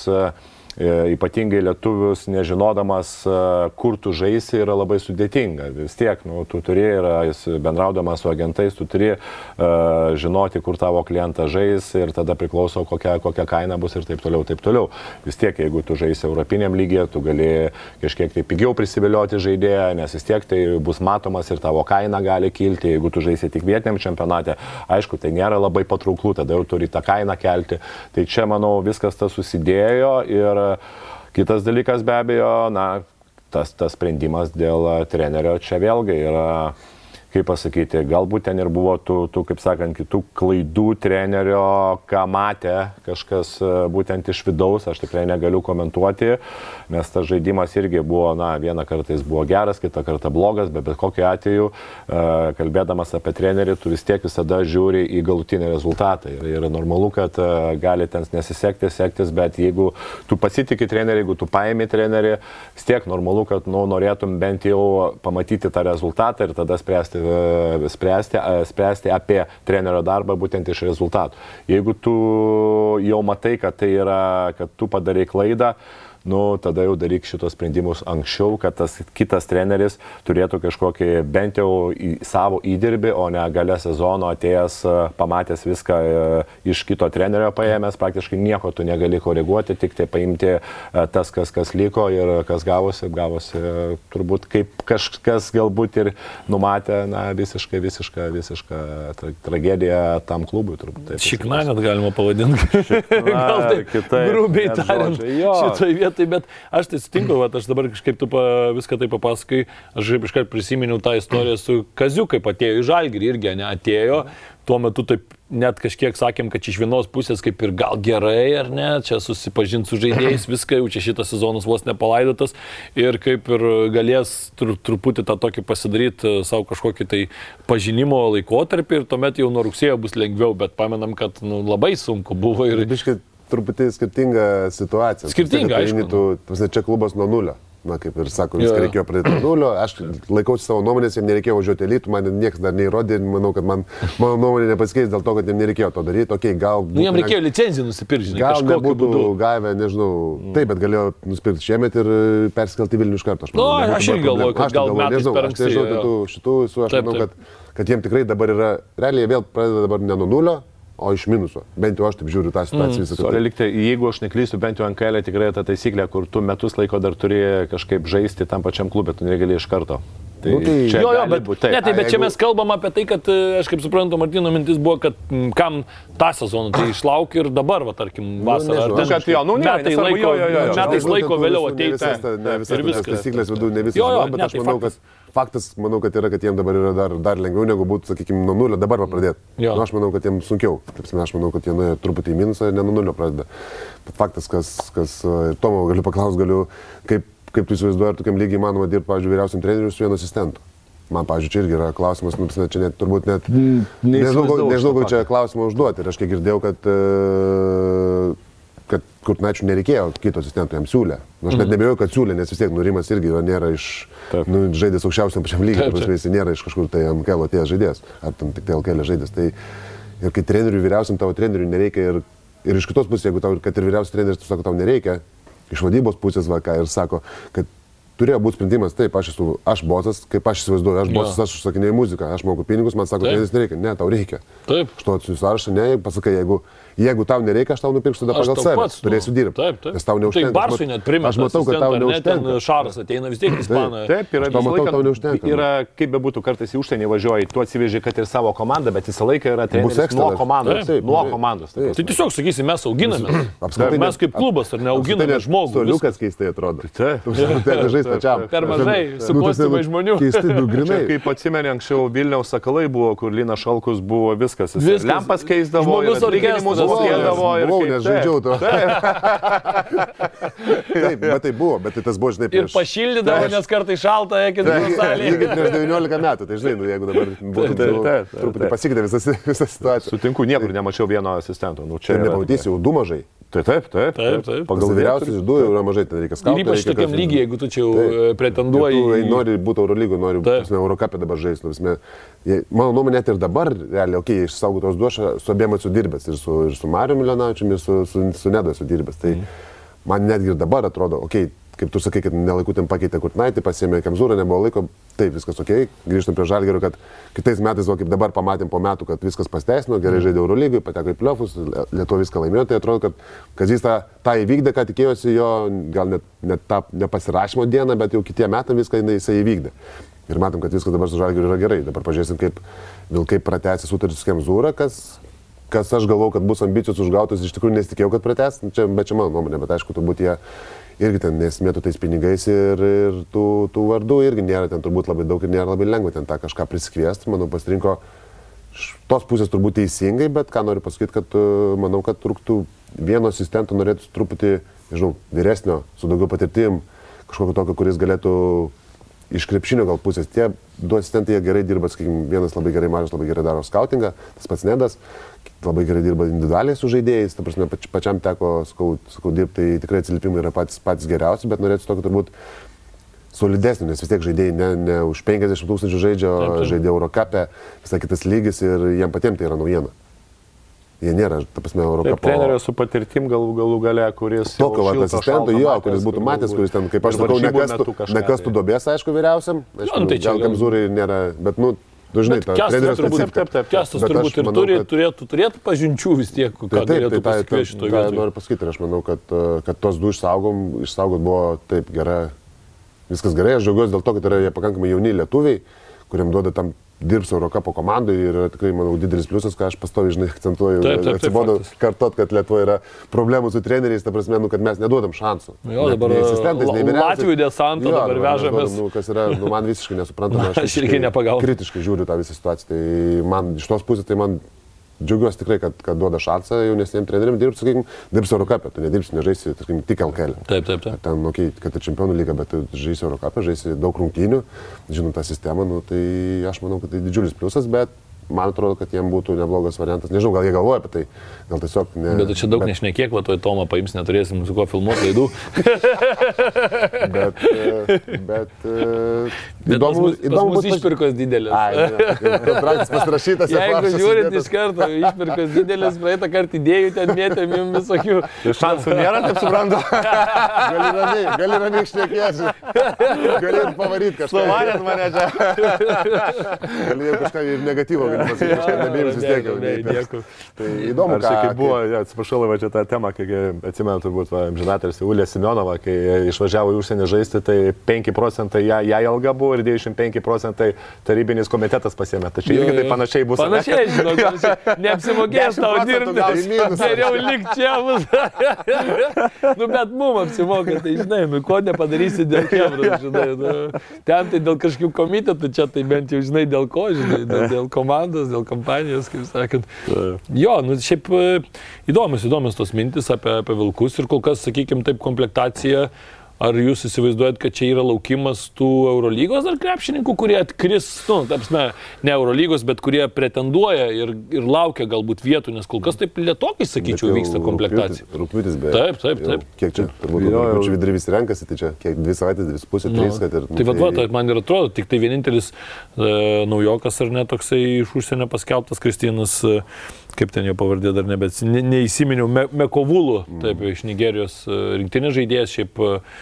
ypatingai lietuvius, nežinodamas, kur tu žaisi, yra labai sudėtinga. Vis tiek, nu, tu turi, bendraudamas su agentais, tu turi uh, žinoti, kur tavo klientas žais ir tada priklauso, kokia, kokia kaina bus ir taip toliau, taip toliau. Vis tiek, jeigu tu žaisi europiniam lygyje, tu gali kažkiek tai pigiau prisivilioti žaidėją, nes vis tiek tai bus matomas ir tavo kaina gali kilti. Jeigu tu žaisi tik vietiniam čempionate, aišku, tai nėra labai patrauklų, tada jau turi tą kainą kelti. Tai čia, manau, viskas tas susidėjo ir kitas dalykas be abejo, na, tas, tas sprendimas dėl trenerio čia vėlgi yra, kaip pasakyti, galbūt ten ir buvo tų, tų, kaip sakant, kitų klaidų trenerio, ką matė kažkas būtent iš vidaus, aš tikrai negaliu komentuoti, nes tas žaidimas irgi buvo, na, vieną kartą jis buvo geras, kitą kartą blogas, bet bet kokiu atveju, kalbėdamas apie trenerį, tu vis tiek visada žiūri į galutinį rezultatą. Ir yra normalu, kad gali ten nesisekti, sektis, bet jeigu tu pasitikį trenerį, jeigu tu paimi trenerį, vis tiek normalu, kad, nu, norėtum bent jau pamatyti tą rezultatą ir tada spręsti Spręsti, spręsti apie trenerio darbą būtent iš rezultatų. Jeigu tu jau matai, kad tai yra, kad tu padarai klaidą, nu, tada jau daryk šitos sprendimus anksčiau, kad tas kitas treneris turėtų kažkokį bent jau į savo įdirbį, o ne gale sezono atėjęs, pamatęs viską iš kito trenerio paėmęs, praktiškai nieko tu negali koreguoti, tik tai paimti tas, kas, kas liko ir kas gavosi, gavosi turbūt kaip kažkas galbūt ir numatė, na, visiškai, visišką, visišką tra tragediją tam klubui. Turbūt. Šikna net galima pavadinti. Šikna, gal taip kitaip, grubiai tariant, šitoj vietoj. Tai, bet aš tai sutinku, bet aš dabar kažkaip tu pa, viską tai papasakai, aš iškart prisiminiau tą istoriją su Kaziu, kaip atėjo į Žalgirį, irgi neatėjo, tuo metu taip net kažkiek sakėm, kad iš vienos pusės kaip ir gal gerai, ar ne, čia susipažinti su žaidėjais, viską, jau čia šitas sezonas vos nepalaidotas ir kaip ir galės tr truputį tą tokį pasidaryti savo kažkokį tai pažinimo laikotarpį ir tuomet jau nuo rugsėjo bus lengviau, bet pamenam, kad nu, labai sunku buvo ir... Biškai truputį skirtinga situacija. Skirtinga, aišku. Tu, tu, čia klubas nuo nulio. Na, kaip ir sako, viską reikėjo pradėti nuo nulio. Aš laikausi savo nuomonės, jiems nereikėjo važiuoti Elitų, man niekas dar neįrodė, manau, kad man, mano nuomonė nepasikeis dėl to, kad jiems nereikėjo to daryti. Okay, gal... Nu, jiems reikėjo ne... licenciją nusipirkti, žinai, gal nebūtų būdu. gavę, nežinau, mm. taip, bet galėjo nusipirkti šiemet ir perskelti Vilnių iš karto. Aš, manau, no, aš irgi galvoju, kad gal metais nežinau, per anksti. Aš nežinau, šitų, šitų, su, aš taip, manau, kad, kad jiems tikrai dabar yra, realiai vėl pradeda dabar ne nuo nulio, o iš minuso. Bent jau aš taip žiūriu tą situaciją. Mm. Sorry, liktai, jeigu aš neklystu, bent jau N K L tikrai ta taisyklė, kur tu metus laiko dar turi kažkaip žaisti tam pačiam klube, tu negali iš karto. Tai nu, tai... Jo, jo, bet, būt, ne, tai, bet jeigu... čia mes kalbam apie tai, kad, aš kaip suprantu, Martino mintis buvo, kad m, kam tą sezoną tai išlauk ir dabar, va, tarkim, vasarą. Nu, kad jo, nu, ne, metai laiko, jo, jo, jo, metais laiko vėliau ateiti. Ne visas taisyklės vidų, ne visas, žinau, bet aš manau, kad faktas, manau, kad yra, kad jiems dabar yra dar, dar lengviau negu būtų, sakykime, nuo nulio dabar pradėti. Nu, aš manau, kad jiems sunkiau. Taip, aš manau, kad jie nuėjo truputį į minusą ir ne nuo nulio pradeda. Bet faktas, kas, kas ir Tomo galiu paklausti, galiu, kaip, kaip tu įsivaizduoji, ar tokiam lygiai įmanoma dirbti, pavyzdžiui, vyriausiam treneriui su vienu asistentu. Man, pavyzdžiui, čia irgi yra klausimas, nu, čia net, turbūt net, mm, nežinau, nežinau, kaip čia klausimą užduoti. Ir aš kiek girdėjau, kad, kad Kurtinaičiui nereikėjo kito asistento, jam siūlė. Nu, aš net nebejoju, kad siūlė, nes vis tiek Nurimas irgi nėra iš, nu, žaidės aukščiausiam pačiam lygiai, jis nėra iš kažkur tai N K L atėjęs žaidėjas, ar tam tik tai L K L žaidėjas. Tai ir kai treneriui, vyriausiam tavo treneriui nereikia ir, ir iš kitos pusės, jeigu tau, kad ir vyriausias treneris, tu sako, tau nereikia, iš vadybos pusės va, ką ir sako, kad turėjo būti sprendimas, taip, aš esu, aš bosas, kaip aš įsivaizduoju, aš bosas, aš užsakinėjau muziką, aš moku pinigus, man sako, treneris nereikia, ne, tau reikia. Taip. Aš to atsiųsiu sąrašą, ne, pasakai, jeigu, jeigu tau nereikia, aš tau nupirksiu tada pagal save, turėsiu dirbti. Taip, taip. Nes tau neužtenka. Tai Barsui net primeta, aš matau, kad tau neužtenka. Šaras ateina vis tiek į Ispaną. Taip, yra Aš matau, tau neužtenka. Yra, kaip be būtų, kartais į užsienį važiuoji, tu atsiveži, kad ir savo komandą, bet visą laiką yra treneris nuo komandos. Taip, nuo komandos. Tai tiesiog, sakysim, mes auginame. Apskritai, mes kaip klubas ar neauginame žmogų. Stoliukas keistai atrodo. Taip. Per mažai, su postymai žmonių. Keistai, nu, grinai. Kaip atsimeni, anksčiau Vilniaus Sakalai buvo, kur Linas Šalkus buvo, viskas. viskas. Lempas keisdavo, atlyginimus mokėdavo. Buvau, nes žaidžiau to. Taip, bet tai buvo, bet tai tas buvo, žinai, prieš... Ir pašildydavo, nes kartai šalta, ketvirtą salį. Lygiai prieš devyniolika metų, tai žinai, nu, jeigu dabar būtų truputį pasikeitė visą situaciją. Sutinku, niekur nemačiau vieno asistento. Nu, čia nepamatysi, jau du mažai. Taip, taip, taip. taip, taip. Pagal vyriausias du yra mažai, ten reikia skauti. Ir ypač tokiam lygiai, jeigu tu čia jau pretenduoji. Tu nori būti Eurolygoje, nori Eurocapė dabar žaisti. Mano nuomonė, net ir dabar, realiai, okei, okay, išsaugau tos du, aš su abiem esu dirbęs. Ir su, ir su Mariu Milionavičiumi, ir su, su, su Nedu esu dirbęs. Tai mm. man netgi ir dabar atrodo, okei, okay, kaip tu sakai, kad nelaikų ten pakeitė Kurtinaitį, pasiėmė Kemzūrą, nebuvo laiko, taip, viskas okei, okay. Grįžtam prie Žalgirio, kad kitais metais, o kaip dabar pamatėm po metų, kad viskas pasteisino, gerai žaidė Eurolygai, pateko į pliofus, Lietuva viską laimėjo, tai atrodo, kad Kazys tą, tą įvykdė, ką tikėjosi jo, gal net, net tą nepasirašymo dieną, bet jau kitie metam viską jisai įvykdė. Ir matom, kad viskas dabar su Žalgiriu yra gerai. Dabar pažiūrėsim, kaip Vilkai pratęsė sutartį su Kemzūra, kas, kas aš galvau, kad bus ambicijos užgautos, iš tikrųjų nesitikėjau, kad pratęs, čia, bet čia mano nuomonė, bet aišku, turbūt jie irgi ten nesimėtų tais pinigais ir, ir tų, tų vardų irgi nėra ten turbūt labai daug ir nėra labai lengva ten tą kažką prisikviesti. Manau, pasirinko tos pusės turbūt teisingai, bet ką noriu pasakyti, kad manau, kad trūktų vieno asistento, norėtų truputį, nežinau, vyresnio, su daugiau patirtim, kažkokio tokio, kuris galėtų iš krepšinio gal pusės. Tie du asistentai jie gerai dirba, sakykime, vienas labai gerai, Marius labai gerai daro skautingą, tas pats Nedas, labai gerai dirba individualiai su žaidėjais, ta prasme, pač, pačiam teko, sakau, sakau dirbti, tai tikrai atsiliepimai yra patys, patys geriausi, bet norėčiau tokio turbūt solidesnį, nes vis tiek žaidėjai ne, ne už penkiasdešimt tūkstančių žaidžia, žaidė Eurocapė, visai kitas lygis ir jiem patiems tai yra naujiena. Jie nėra, ta prasme, Eurocapo. Trenerio su patirtim galų, galų gale, kuris... Tokio vat asistento, jo, kuris būtų matęs, kuris ten, kaip aš sakau, nekastų, nekastų duobės, aišku, vyriausiam. Aišku, jo, nu, tai gal Kemzūrai nėra, bet, nu, dažnai ta trenerio specifika. Taip, taip, Kęstas turbūt ir turi, kad... turėtų, turėtų pažinčių vis tiek, ką taip, galėtų tai, pasikviesti šitoje vietoje. Tai noriu pasakyti, ir aš manau, kad, kad tos du išsaugom, išsaugot buvo taip gera, viskas gerai, aš džiaugiuosi dėl to, kad yra jie pakankamai jauni lietuviai, kuriem duoda tam dirbs Eurocapo komandai ir tikrai, manau, didelis pliusas, ką aš pastoviai, žinai, akcentuoju, atsibodu kartot, kad Lietuvoje yra problemų su treneriais, ta prasme, nu, kad mes neduodam šansų. Jo, dabar Latvijų desantą dabar vežamės. Nu, kas yra, nu, man visiškai nesuprantama, aš, aš irgi nepagaunu. Kritiškai žiūriu tą visą situaciją, tai man iš tos pusės, tai man džiaugiuosi tikrai, kad, kad duoda šansą jaunesniem treneriam dirbti, sakykime, dirbsi Eurocapę, tu nedirbsi, nežaisi, sakykime, tik L K L. Taip, taip, taip. Ten, okei, okay, kad ir čempionų lyga, bet tu žaisi Eurocapę, žaisi daug rungtynių, žinot tą sistemą, nu, tai aš manau, kad tai didžiulis pliusas, bet man atrodo, kad jiem būtų neblogas variantas. Nežinau, gal jie galvoja apie tai, gal tiesiog ne... Bet čia daug bet... nešnekėk, va, toj Tomą paims, neturėsim su kuo filmuoti laidų. bet... bet, bet įdomu, pas mus, įdomu pas mus išpirkos didelės. Ai, kontraktas pasirašytas. Jeigu žiūrint iš karto, išpirkos didelės, praeitą kartą idėjų ten mėtėm jums visokių. Šansų nėra, taip suprantu. gali ramiai, gali ramiai šnekėsi. Gali ir pavaryti kažką. Suvarėt mane čia. Gali ir kažką ir negatyvo. Nebėjimus vis tiek jau neįpėk. Tai įdomu, ką... Kaip buvo, ja, atsiprašau, va čia tą temą, kai atsimenu turbūt amžinatilsį Ulė Simionova, kai išvažiavo į užsienį žaisti, tai penki procentai jai ja, alga buvo ir devyniasdešimt penki procentai tarybinis komitetas pasiėmė. Tačiau irgi tai panašiai bus. Panašiai, žinau, neapsimokės tau dirbti, geriau lik čia bus. Nu, bet mum apsimoka, tai žinai, nu, ko nepadarysi dėl kemros, žinai. Nu, ten tai dėl kažkokių komitetų, čia tai bent jau žinai dėl ko, žinai, dėl, dėl komandos, dėl kompanijos, kaip sakant. Jo, nu, šiaip įdomios, įdomios tos mintis apie, apie Vilkus ir kol kas, sakykime, taip komplektacija. Ar jūs įsivaizduojat, kad čia yra laukimas tų Eurolygos dar krepšininkų, kurie atkris, nu, tapsme, ne Eurolygos, bet kurie pretenduoja ir, ir laukia galbūt vietų, nes kol kas taip lietokai, sakyčiau, vyksta komplektacija. Rūpytis, bet. Taip, taip, taip. Jau, kiek čia, turbūt, rūpyčių vidurį visi renkasi, tai čia kiek dvi savaitės, dvi pusė, no. trys, kad ir... Nu, tai vad, va, tai man ir atrodo, tik tai vienintelis e, naujokas ar ne toksai iš užsienio paskelbtas Kristinas, e, kaip ten jo pavardė dar nebet, ne, neįsiminiau, Me, Mekovulu, mm. taip, iš Nigerijos rinktinės žaidėjas, šiaip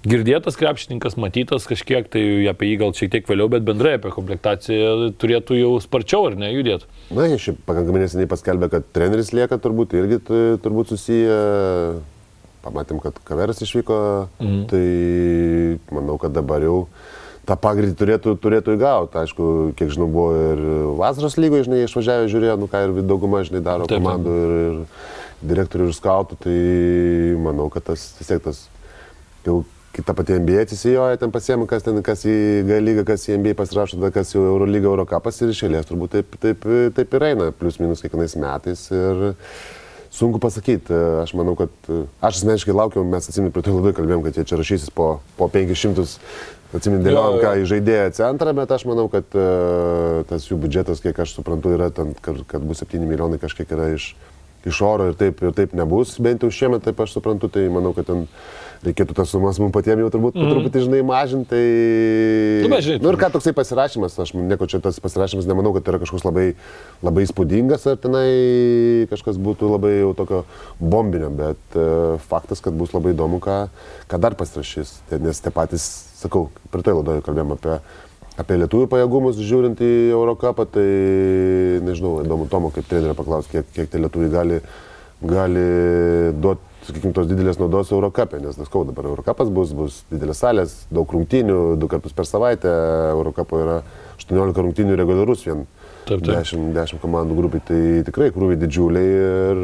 girdėtas krepšininkas, matytas kažkiek, tai apie jį gal šiek tiek vėliau, bet bendrai apie komplektaciją turėtų jau sparčiau ar ne judėti. Na, jie šiaip pakankamai neseniai paskelbė, kad treneris lieka turbūt, irgi turbūt susiję. Pamatėm, kad Kaveras išvyko, mhm. tai manau, kad dabar jau tą pagreitį turėtų, turėtų įgauti. Aišku, kiek žinau, buvo ir vasaros lygoje, žinai, išvažiavę žiūrėjo, nu ką ir dauguma, žinai, daro taip, komandų ir, ir direktorių ir skautų, tai manau, kad tas vis tiek tas jau kita pati N B A atsisijoja, ten pasiema, kas ten, kas į G lygą, kas į N B A pasirašo, tada kas jau Eurolygą, Eurokapas ir išėlės, turbūt taip, taip, taip ir eina, plius minus kiekvienais metais ir sunku pasakyti. Aš manau, kad aš asmeniškai laukiau, mes atsimint prie to labai kalbėjom, kad jie čia rašysis po, po penkis šimtus, atsimint dėliojom, ką į žaidėją centrą, bet aš manau, kad uh, tas jų biudžetas, kiek aš suprantu, yra ten, kad, kad bus septyni milijonai kažkiek yra iš, iš oro ir taip, ir taip nebus, bent jau šiemet, taip aš suprantu, tai manau, kad ten reikėtų tas sumas mums patiems jau turbūt mm. truputį, žinai, mažinti. Tai... Nu, žinai, nu ir ką toksai pasirašymas, aš nieko čia tas pasirašymas nemanau, kad yra kažkoks labai, labai įspūdingas, ar tenai kažkas būtų labai jau tokio bombinio, bet uh, faktas, kad bus labai įdomu, ką, ką dar pasirašys. Nes tie patys, sakau, prie tai laidoje kalbėjom apie, apie lietuvių pajėgumus, žiūrint į Eurocupą, tai nežinau, įdomu Tomo kaip trenerio paklausti, kiek, kiek tie lietuviai gali, gali duoti, sakykime, tos didelės naudos Eurocupė, nes daskau dabar Eurocupas bus, bus didelės salės, daug rungtynių, du kartus per savaitę, Eurocupo yra aštuoniolika rungtynių reguliarus vien, dešimt, dešimt komandų grupiai, tai tikrai krūviai didžiuliai ir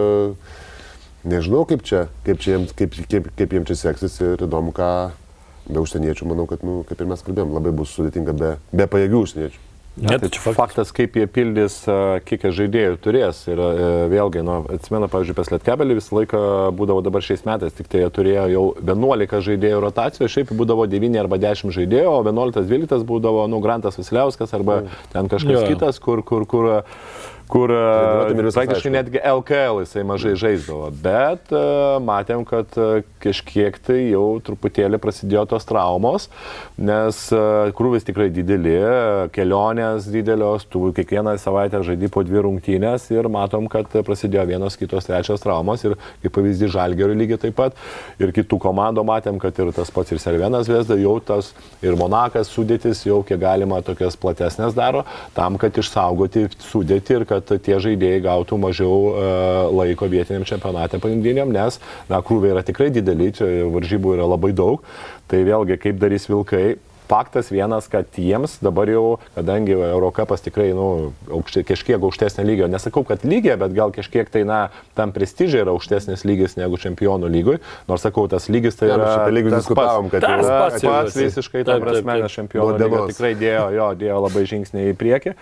nežinau kaip čia, kaip, čia jiems, kaip, kaip, kaip jiems čia seksis ir įdomu, ką be užsieniečių, manau, kad, nu, kaip ir mes kalbėjom, labai bus sudėtinga be, be pajėgių užsieniečių. Ne, tai čia faktas, kaip jie pildys, kiek žaidėjų turės. Ir vėlgi, nu, atsimenu, pavyzdžiui, pas Lietkabelį visą laiką būdavo dabar šiais metais, tik tai jie turėjo jau vienuolika žaidėjų rotacijų, šiaip būdavo devyni arba dešimt žaidėjų, o vienuoliktas dvyliktas būdavo, nu, Grantas Vasiliauskas arba ten kažkas jo. kitas, kur, kur, kur, kur praktiškai netgi L K L jisai mažai žaisdavo. Bet uh, matėm, kad uh, kažkiek tai jau truputėlį prasidėjo tos traumos, nes uh, krūvis tikrai dideli, kelionės didelios, tu kiekvieną savaitę žaidži po dvi rungtynės ir matom, kad prasidėjo vienos, kitos, trečios traumos ir kaip pavyzdys Žalgirio lygiai taip pat. Ir kitų komandų matėm, kad ir tas pats ir Cervenas Zvezda jau tas ir Monakas sudėtis jau kiek galima tokias platesnės daro, tam, kad išsaugoti sudėtį ir kad tie žaidėjai gautų mažiau uh, laiko vietiniam čempionate pagrindiniam, nes na, krūviai yra tikrai dideli, čia varžybų yra labai daug. Tai vėlgi, kaip darys Vilkai, faktas vienas, kad jiems dabar jau, kadangi Eurocupas tikrai nu, aukštė, kažkiek aukštesnė lygio, nesakau, kad lygė, bet gal kažkiek tai na, tam prestižiai yra aukštesnis lygis negu čempionų lygoj, nors sakau, tas lygis tai yra ja, lygius tas pats, kad tas yra, pats, pats visiškai tam prasme, nes čempionų lygo tikrai dėjo, jo, dėjo labai žingsnį į priekį.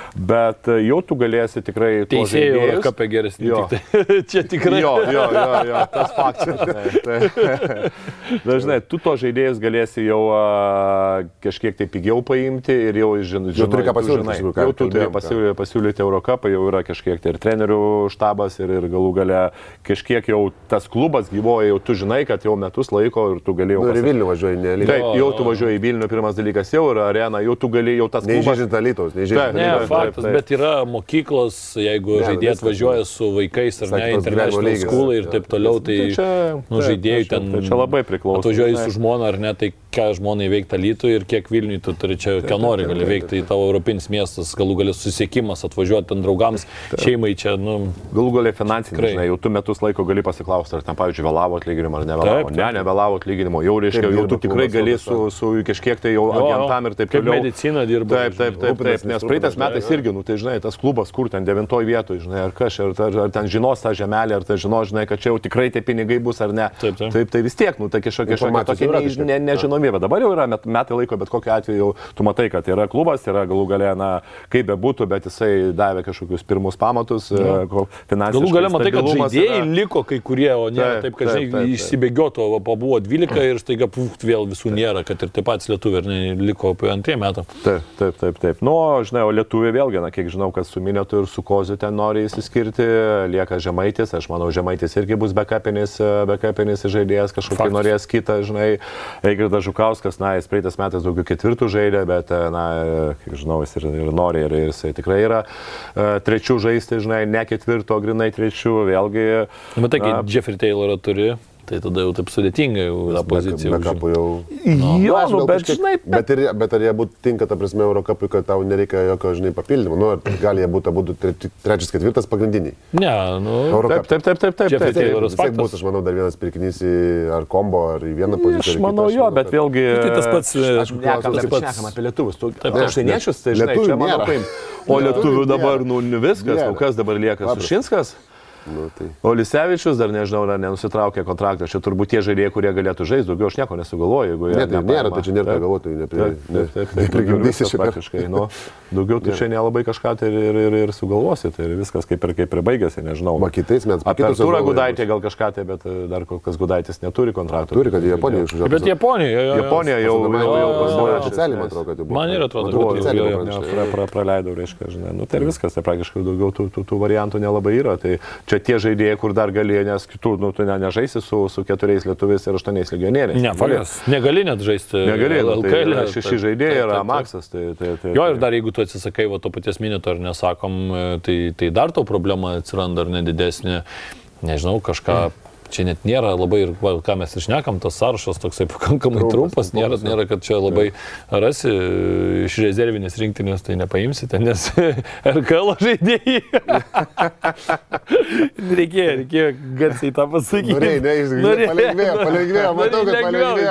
Bet jau tu galėsi tikrai teisėjų Eurocupė geresnį. Čia tikrai. Jo, jo, jo, jo, tas faktas. Dažnai, tu to žaidėjus galėsi jau uh, kažkiek tai pigiau paimti ir jau žinai. Jau turi ką pasiūlyti. Jau tu turi pasiūlyti, pasiūlyti Eurocupą, jau yra kažkiek tai ir trenerių štabas ir, ir galų gale kažkiek jau tas klubas gyvoja, jau tu žinai, kad jau metus laiko ir tu galėjai. Nu, ir į Vilnių važiuoji, ne Lygiai. Taip, jau tu važiuoji į Vilnių, pirmas dalykas jau yra arena, jau tu galėjai, jau tas klubas. Neįžeidžiant Alytaus, neįžeidžiant Alytaus. Faktas, bet yra mokyklos, jeigu ne, žaidėjas važiuoja su vaikais ar ne, international school ir taip toliau, tai, tai čia, nu, žaidėjai ten tai čia labai priklauso. Atvažiuoji su žmona ar ne, tai ką žmonai veikti Alytui ir kiek Vilniui tu turi čia, ką nori gali veikti, tai tavo europinis miestas, galų gali susisiekimas, atvažiuoti ten draugams, šeimai čia, nu... Galų gali finansinį, žinai, jau tu metus laiko gali pasiklausti, ar ten, pavyzdžiui, vėlavo atlyginimo ar nevėlavo. Ne, nevėlavo atlyginimo, jau reiškia, jau tu tikrai gali su, su kažkiek tai jau agentam ir taip toliau. Kaip medicina dirba. Taip, taip, taip, taip, nes praeitais metais irgi, nu tai žinai, tas klubas, kur ten devintoj vietoj, žinai, ar kas, ar, ar, ar ten žinos tą žemelį, ar tai žinos, žinai, kad čia jau tikrai tie pinigai bus ar ne. Taip, taip. Taip tai vis tiek, nu tai kažkokia tokia ne, ne, nežinomybė. Dabar jau yra met, metai laiko, bet kokiu atveju jau tu matai, kad yra klubas, yra galų gale, na, kaip bebūtų, bet jisai davė kažkokius pirmus pamatus, ja. Finansiškai. Galų gale matai, kad žaidėjai yra... liko kai kurie, o ne taip, taip kad žinai, taip, taip, taip. Išsibėgioto, pabuvo dvylika ir staiga puf, vėl visų nėra, kad ir taip pat lietuviai ir ne, liko apie antrieji metų. Taip, taip, taip, taip. Nu, žinai, o lietuviai vėlgi, na, kiek žinau, kad su Minėtu ir su Koziu ten nori įsiskirti, lieka Žemaitis, aš manau, Žemaitis irgi bus backupinis, backupinis žaidėjas, kažkokį Faktus. Norės kitą, žinai, Eigirdas Žukauskas, na, jis praeitas metais daugiau ketvirtų žaidė, bet, na, kiek žinau, jis ir, ir nori, ir jis tikrai yra uh, trečių žaisti, žinai, ne ketvirto, grinai trečių, vėlgi. Matai, kai uh, Jeffrey Taylorą turi, Tai tada jau taip sudėtingai jau tą poziciją. Be kapų jau... No. Jo, nu, bet, kažkiek, žinai, bet, ir, bet ar jie būtų tinka, ta prasme, Eurocupui, kad tau nereikia jokio, žinai, papildymo? Nu, gali jie būtų, būtų trečias, ketvirtas pagrindiniai? Ne, nu... Taip, taip, taip, taip, taip. Čia tai yra faktas. Bus, aš manau, dar vienas pirkinys į ar kombo, ar į vieną poziciją. Aš manau, jo, bet vėlgi... Tai tas pats... Aš nekam apie lietuvius. Užsieniečius, tai žinai, čia mano paim. O lietuvių dabar, nu, viskas, o kas dabar lieka? Sušinskas? Nu, tai. O Lisevičius dar, nežinau, ar nenusitraukė kontraktą. Čia turbūt tie žaidėjai, kurie galėtų žaisti, daugiau aš nieko nesugalvoju. Jeigu ne, tai nėra, tai čia nėra ką galvoti. Neprigimdysi čia praktiškai. Nu, daugiau tu čia nelabai kažką tai ir, ir, ir, ir sugalvosi. Tai viskas kaip ir, kaip ir baigėsi, nežinau. Va kitais metais. Apie Artūrą Gudaitį gal kažką tai, bet dar kol kas Gudaitis neturi kontraktų. Turi, kad Japonija išvažiavo. Bet Japonija, Japonija jau oficialiai, man atrodo, kad jau buvo. Man ir atrodo, praleidau, reiškia, žinai. Nu, tai viskas, tai praktiškai daugiau tų variantų nelabai yra. Tai čia tie žaidėjai, kur dar galėjo, nes kitų, nu, tu ne, nežaisi su, su keturiais lietuviais ir aštuoniais legionieriais. Ne, faktas. Negali net žaisti. Negali, L K L. Tai šeši žaidėjai yra maksas. Tai, tai, tai, jo, ir dar jeigu tu atsisakai va, to paties minito ar nesakom, tai, tai dar tau problema atsiranda ar nedidesnė. Nežinau, kažką... Mm. Čia net nėra labai, ir va, ką mes išnekam, tas sąrašas toksai pakankamai trumpas, trumpas nėra, nėra, kad čia labai rasi iš rezervinės rinktinės, tai nepaimsite, nes R K L žaidėjai. reikėjo, reikėjo garsiai tą pasakyti. Norėjai, neįsigai, palengvėjo, palengvėjo, matau, kad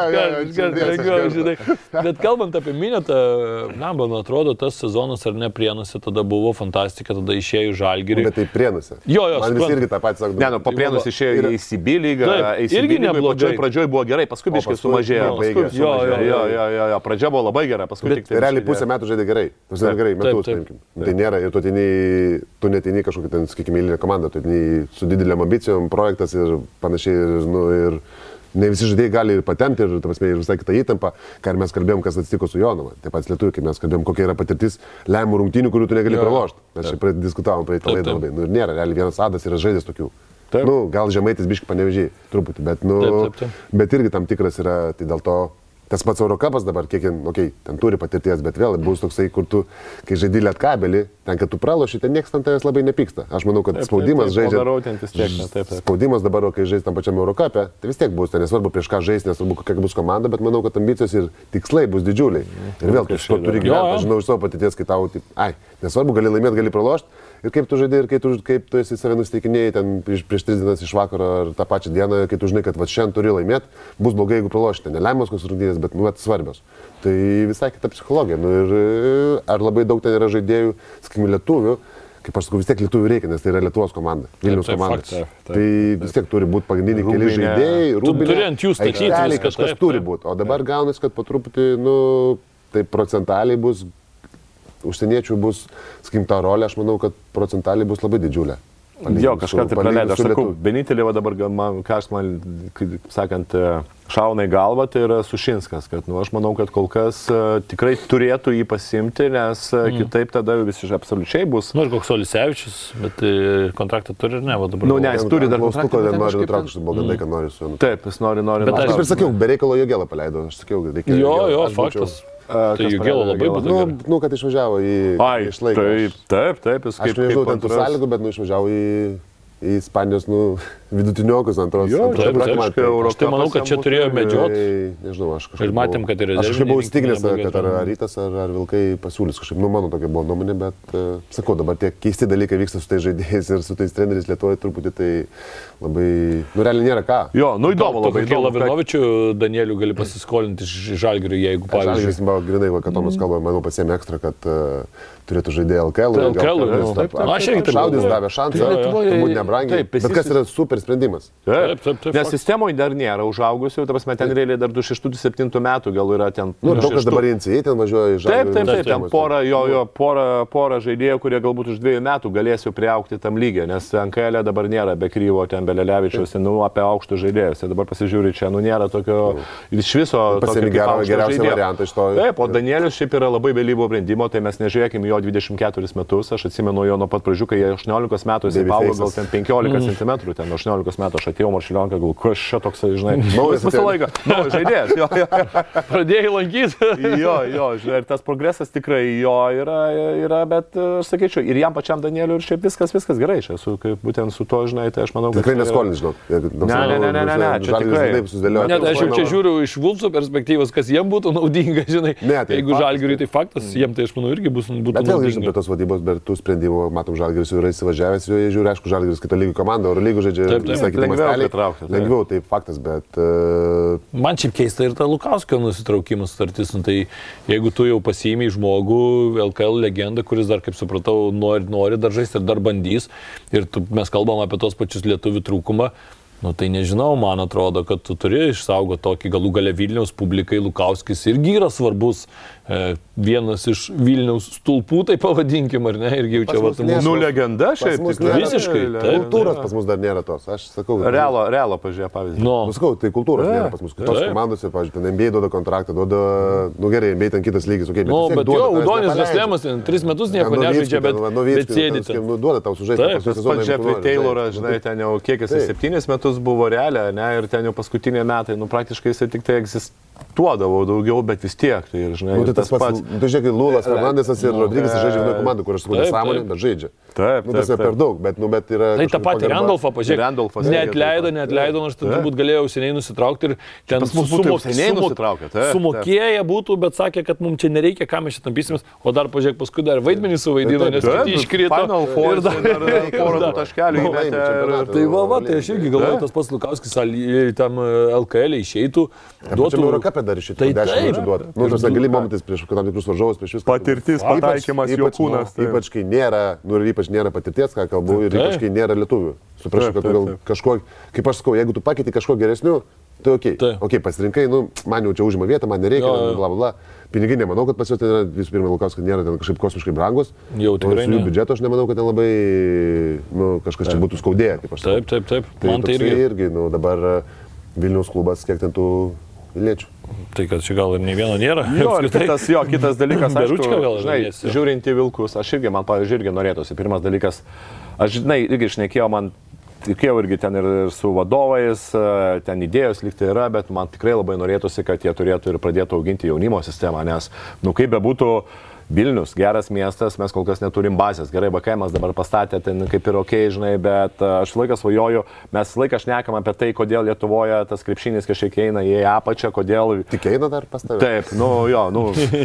palengvėjo. žinai. Bet kalbant apie minėtą, na, man atrodo, tas sezonas ar ne Prienuose tada buvo fantastika, tada išėjo į Žalgirį. Bet tai Prienuose. Jo, jo, man visi irgi tą patį sako. Ne, nu, po Prienuose išėjo į A C B lygą, A C B lygą pradžioj, pradžioj buvo gerai, paskui biškai sumažėjo. Paskui, jo, jo, jo, jo, jo, jo, pradžia buvo labai gera, paskui tik tai. Realiai pusę metų žaidė gerai, pusę gerai, metus, paimkim. Tai nėra, ir tu atini, tu netini kažkokią ten, sakykime, eilinę komandą, tu atini su didelėm ambicijom, projektas ir panašiai, ir, nu, ir ne visi žaidėjai gali ir patempti, ir, ta prasme, ir visai kitą įtampą, ką ir mes kalbėjom, kas atsitiko su Jonava. Taip pat lietuvių, kai mes kalbėjom, kokia yra patirtis lemų rungtynių, kurių tu negali pralošti. Mes čia diskutavom praeitą laidą labai. Nu, ir nėra, realiai vienas Adas yra žaidęs tokių. Taip. Nu, gal Žemaitis biškai Panevėžį truputį, bet, nu, taip, taip, taip. bet irgi tam tikras yra, tai dėl to tas pats Eurocupas dabar, kiek, okei, okay, ten turi patirties, bet vėl bus toksai, kur tu, kai žaidži Lietkabelį, ten, kad tu praloši, ten niekas ant tavęs labai nepyksta. Aš manau, kad taip, spaudimas taip, taip, žaidžia. Taip, taip. Spaudimas dabar, kai žais tam pačiam Eurocupe, tai vis tiek bus, tai nesvarbu prieš ką žais, nesvarbu kokia bus komanda, bet manau, kad ambicijos ir tikslai bus didžiuliai. Ir vėl, kai tu turi gyventi, aš žinau iš savo patirties, kai tau, taip, ai, nesvarbu, gali laimėti, gali pralošti. Ir kaip tu žaidai, ir kaip tu, kaip tu esi save nusteikinėjai ten prieš, prieš tris dienas iš vakaro ar tą pačią dieną, kai tu žinai, kad va šiandien turi laimėti, bus blogai, jeigu pralošite. Nelemiamos kokios rungtynės, bet nu, svarbios. Tai visai kita psichologija. Nu, ir ar labai daug ten yra žaidėjų, sakykime, lietuvių, kaip aš sakau, vis tiek lietuvių reikia, nes tai yra Lietuvos komanda, Vilniaus komanda. Taip, taip, taip, tai vis tiek turi būti pagrindiniai keli žaidėjai, Rūbinė, aikšteliai, kažkas turi būti. O dabar gaunasi, kad po truputį, nu, tai procentaliai bus. Užsieniečių bus, sakykim, ta rolė, aš manau, kad procentaliai bus labai didžiulė. Jo, kažką tai praleido. Aš sakau, vienintelė dabar, man, ką aš man, sakant, šauna į galvą, tai yra Sušinskas, kad, nu, aš manau, kad kol kas uh, tikrai turėtų jį pasimti, nes uh, mm. kitaip tada visi absoliučiai bus. Nu, ir koks Lisevičius, bet kontraktą turi ir ne, va dabar. Nu, ne, jis turi dar kontraktą. Klaustuko, nori nutraukti, buvo gandai, kad nori su juo. Taip, jis nori, nori. Bet aš ir sakiau, be reikalo Jogėlą paleido, aš sakiau, reikėjo. Jo, jo, faktas. Uh, tai Jogėlo labai būtų. Nu, nu, kad išvažiavo į... Ai, išlaikė. Taip, taip, taip, jis kaip... Aš nežinau ten tų sąlygų, bet nu išvažiavo į... į Ispanijos, nu, vidutiniokus antros. Jo, taip, taip, taip. Aš tai manau, kad čia turėjo medžioti. Nežinau, aš kažkaip... Ir matėm, kad ir rezervinė. Aš kažkaip buvau įstikinęs, kad ar Rytas, ar, ar Vilkai pasiūlys kažkaip. Nu, mano tokia buvo nuomonė, bet, uh, sakau, dabar tie keisti dalykai vyksta su tais žaidėjais ir su tais treneriais Lietuvoje truputį, tai labai... Nu, realiai nėra ką. Jo, nu, įdomu labai. Tokia Lavrinovičių Danielių gali pasiskolinti iš Žalgirio, jeigu, pavyzdžiui... Žalgiris, buvo grinai, va, kad Tomas kalba, manau, pasiėmė ekstra, kad uh, turėtų žaidėją L K L. L K L, aš irgi taip. Šaudis davė šansą, turbūt nebrangiai. Bet kas yra super sprendimas. Taip, taip, taip. Nes sistemoje dar nėra užaugusių, ta prasme, ten realiai dar du šeštų septintų metų gal yra ten... Nu, daug kas dabar incijai ten važiuoja į Žalgirį. Taip, taip, taip, ten pora, jo, jo, pora, pora žaidėjų, kurie galbūt už dviejų metų galės jau priaugti tam lygiai, nes N K L dabar nėra be Kryvo, ten be Lelevičiaus, nu, apie aukštus žaidėjus. Ir dabar pasižiūri čia, nu, nėra tokio, iš viso... Pasiemi geriausią variantą iš to. Taip, o Danielius šiaip yra labai vėlyvo brandimo, tai mes nežiūrėkime jo dvidešimt keturis metus, aš atsimenu jo nuo pat pradžių, kai jie aštuoniolikos metų jisai paaugo gal ten penkiolika centimetrų, ten aštuoniolikos metų aš atėjau Maršilionką, gal kas čia toks, žinai, naujas visą laiką, naujas žaidėjas, jo, jo. Pradėjai lankyti. Jo, jo, žinai, ir tas progresas tikrai jo yra, yra, bet aš sakyčiau, ir jam pačiam Danieliui ir šiaip viskas, viskas gerai, čia su, kaip, būtent su to, žinai, tai aš manau, kad... Tikrai neskolins, žinau. Ne, ne, ne, ne, ne, ne, čia tikrai. Ne, tai aš jau čia žiūriu iš Vulfso perspektyvos, kas jiem būtų naudinga, žinai. Ne, tai jeigu Žalgiriui tai faktas, jiem tai aš manau irgi bus, būtų bet vėl grįžtam naudinga. prie tos vadybos, bet tų sprendimų, matom, Žalgiris jau yra įsivažiavęs, jau jie žiūri, aišku, Žalgiris kito lygio komanda, o lygų žaidžia visą kitą mastelį. Lengviau, tai faktas, bet... Uh... Man šiaip keista ir ta Lukauskio nusitraukimas sutartis, nu, tai jeigu tu jau pasiėmei žmogų, L K L legendą, kuris dar, kaip supratau, nori, nori dar žaisti ir dar bandys, ir tu, mes kalbam apie tos pačius lietuvių trūkumą, nu tai nežinau, man atrodo, kad tu turi išsaugoti tokį galų gale Vilniaus publikai, Lukauskis irgi yra svarbus, e, vienas iš Vilniaus stulpų, tai pavadinkim, ar ne, irgi jau čia vat mūsų... Nu, legenda šiaip, visiškai. Kultūros pas mus dar nėra tos, aš sakau. Realo, realo, pažiūrėjau, pavyzdį. No. Nu, sakau, tai kultūros nėra pas mus. Kitos komandose, pavyzdžiui, N B A duoda kontraktą, duoda, nu gerai, N B A ten kitas lygis, okei, okay, bet, bet jo, Udonis Veslemas, tris metus nieko nežaidžia, bet, bet sėdi ten. Duoda tau sužaisti. Tas pats Jeffrey Tayloras, žinai, ten jau kiek jis septynis metus buvo Realė, ne, ir ten jau paskutiniai metai, nu praktiškai jisai tik tai egzistuodavo daugiau, bet vis tiek, tai ir, žinai, nu, tai tas pats, tu žiūrėk, Lulas, Fernandesas ir Rodrigas žaidžia vienoje komandoje, kur aš sakau, nesąmonė, bet žaidžia. Taip, nu, tas yra per daug, bet, nu, bet yra... Tai tą patį Randolfą, pažiūrėk, neatleido, neatleido, nors ten turbūt galėjau seniai nusitraukti ir ten sumokėję būtų, bet sakė, kad mums čia nereikia, ką mes čia tampysimės, o dar, pažiūrėk, paskui dar vaidmenį suvaidino, nes kiti iškrito. Ir dar porą taškelių įmetė. Tai va, va, tai aš irgi galvoju, tas pats Lukauskis tam L K L išeitų. Duotų Eurocapę dar iš šitą dešimt minučių duoda. Nu, tas gali momentais prieš tam tikrus varžovus, prieš viską. Patirtis, pataikymas, jo kūnas. Ypač kai nėra, nu ir ypač nėra patirties, ką kalbu, ir ypač kai nėra lietuvių. Suprašau, kad gal kažko, kaip aš sakau, jeigu tu pakeiti kažko geresniu, tai okei. Okay. Okay, pasirinkai, nu, man jau čia užima vietą, man nereikia, bla bla bla. Pinigai nemanau, kad pas juos ten yra, visų pirma, Lukauskas nėra ten kažkaip kosmiškai brangus. Jau tikrai. Su jų biudžeto aš nemanau, kad ten labai, nu, kažkas čia būtų skaudėję, kaip aš sakau. Taip, taip, taip. Tai man tai irgi. irgi, nu, dabar Vilniaus klubas, kiek ten tų lėčių. Tai kad čia gal ir nei vieno nėra. Jo, kitas, jo, kitas dalykas, aišku, gal, žinai, žiūrint į Vilkus, aš irgi, man, pavyzdžiui, irgi norėtųsi. Pirmas dalykas, aš, žinai, irgi šnekėjau, man tikėjau irgi ten ir su vadovais, ten idėjos liktai yra, bet man tikrai labai norėtųsi, kad jie turėtų ir pradėtų auginti jaunimo sistemą, nes, nu, kaip bebūtų, Vilnius, geras miestas, mes kol kas neturim bazės. Gerai, B K M dabar pastatė, ten kaip ir ok, žinai, bet aš laiką svajoju, mes laiką šnekam apie tai, kodėl Lietuvoje tas krepšinis kažkiek eina į apačią, kodėl... Tik eina dar pastavė? Taip, nu jo, nu...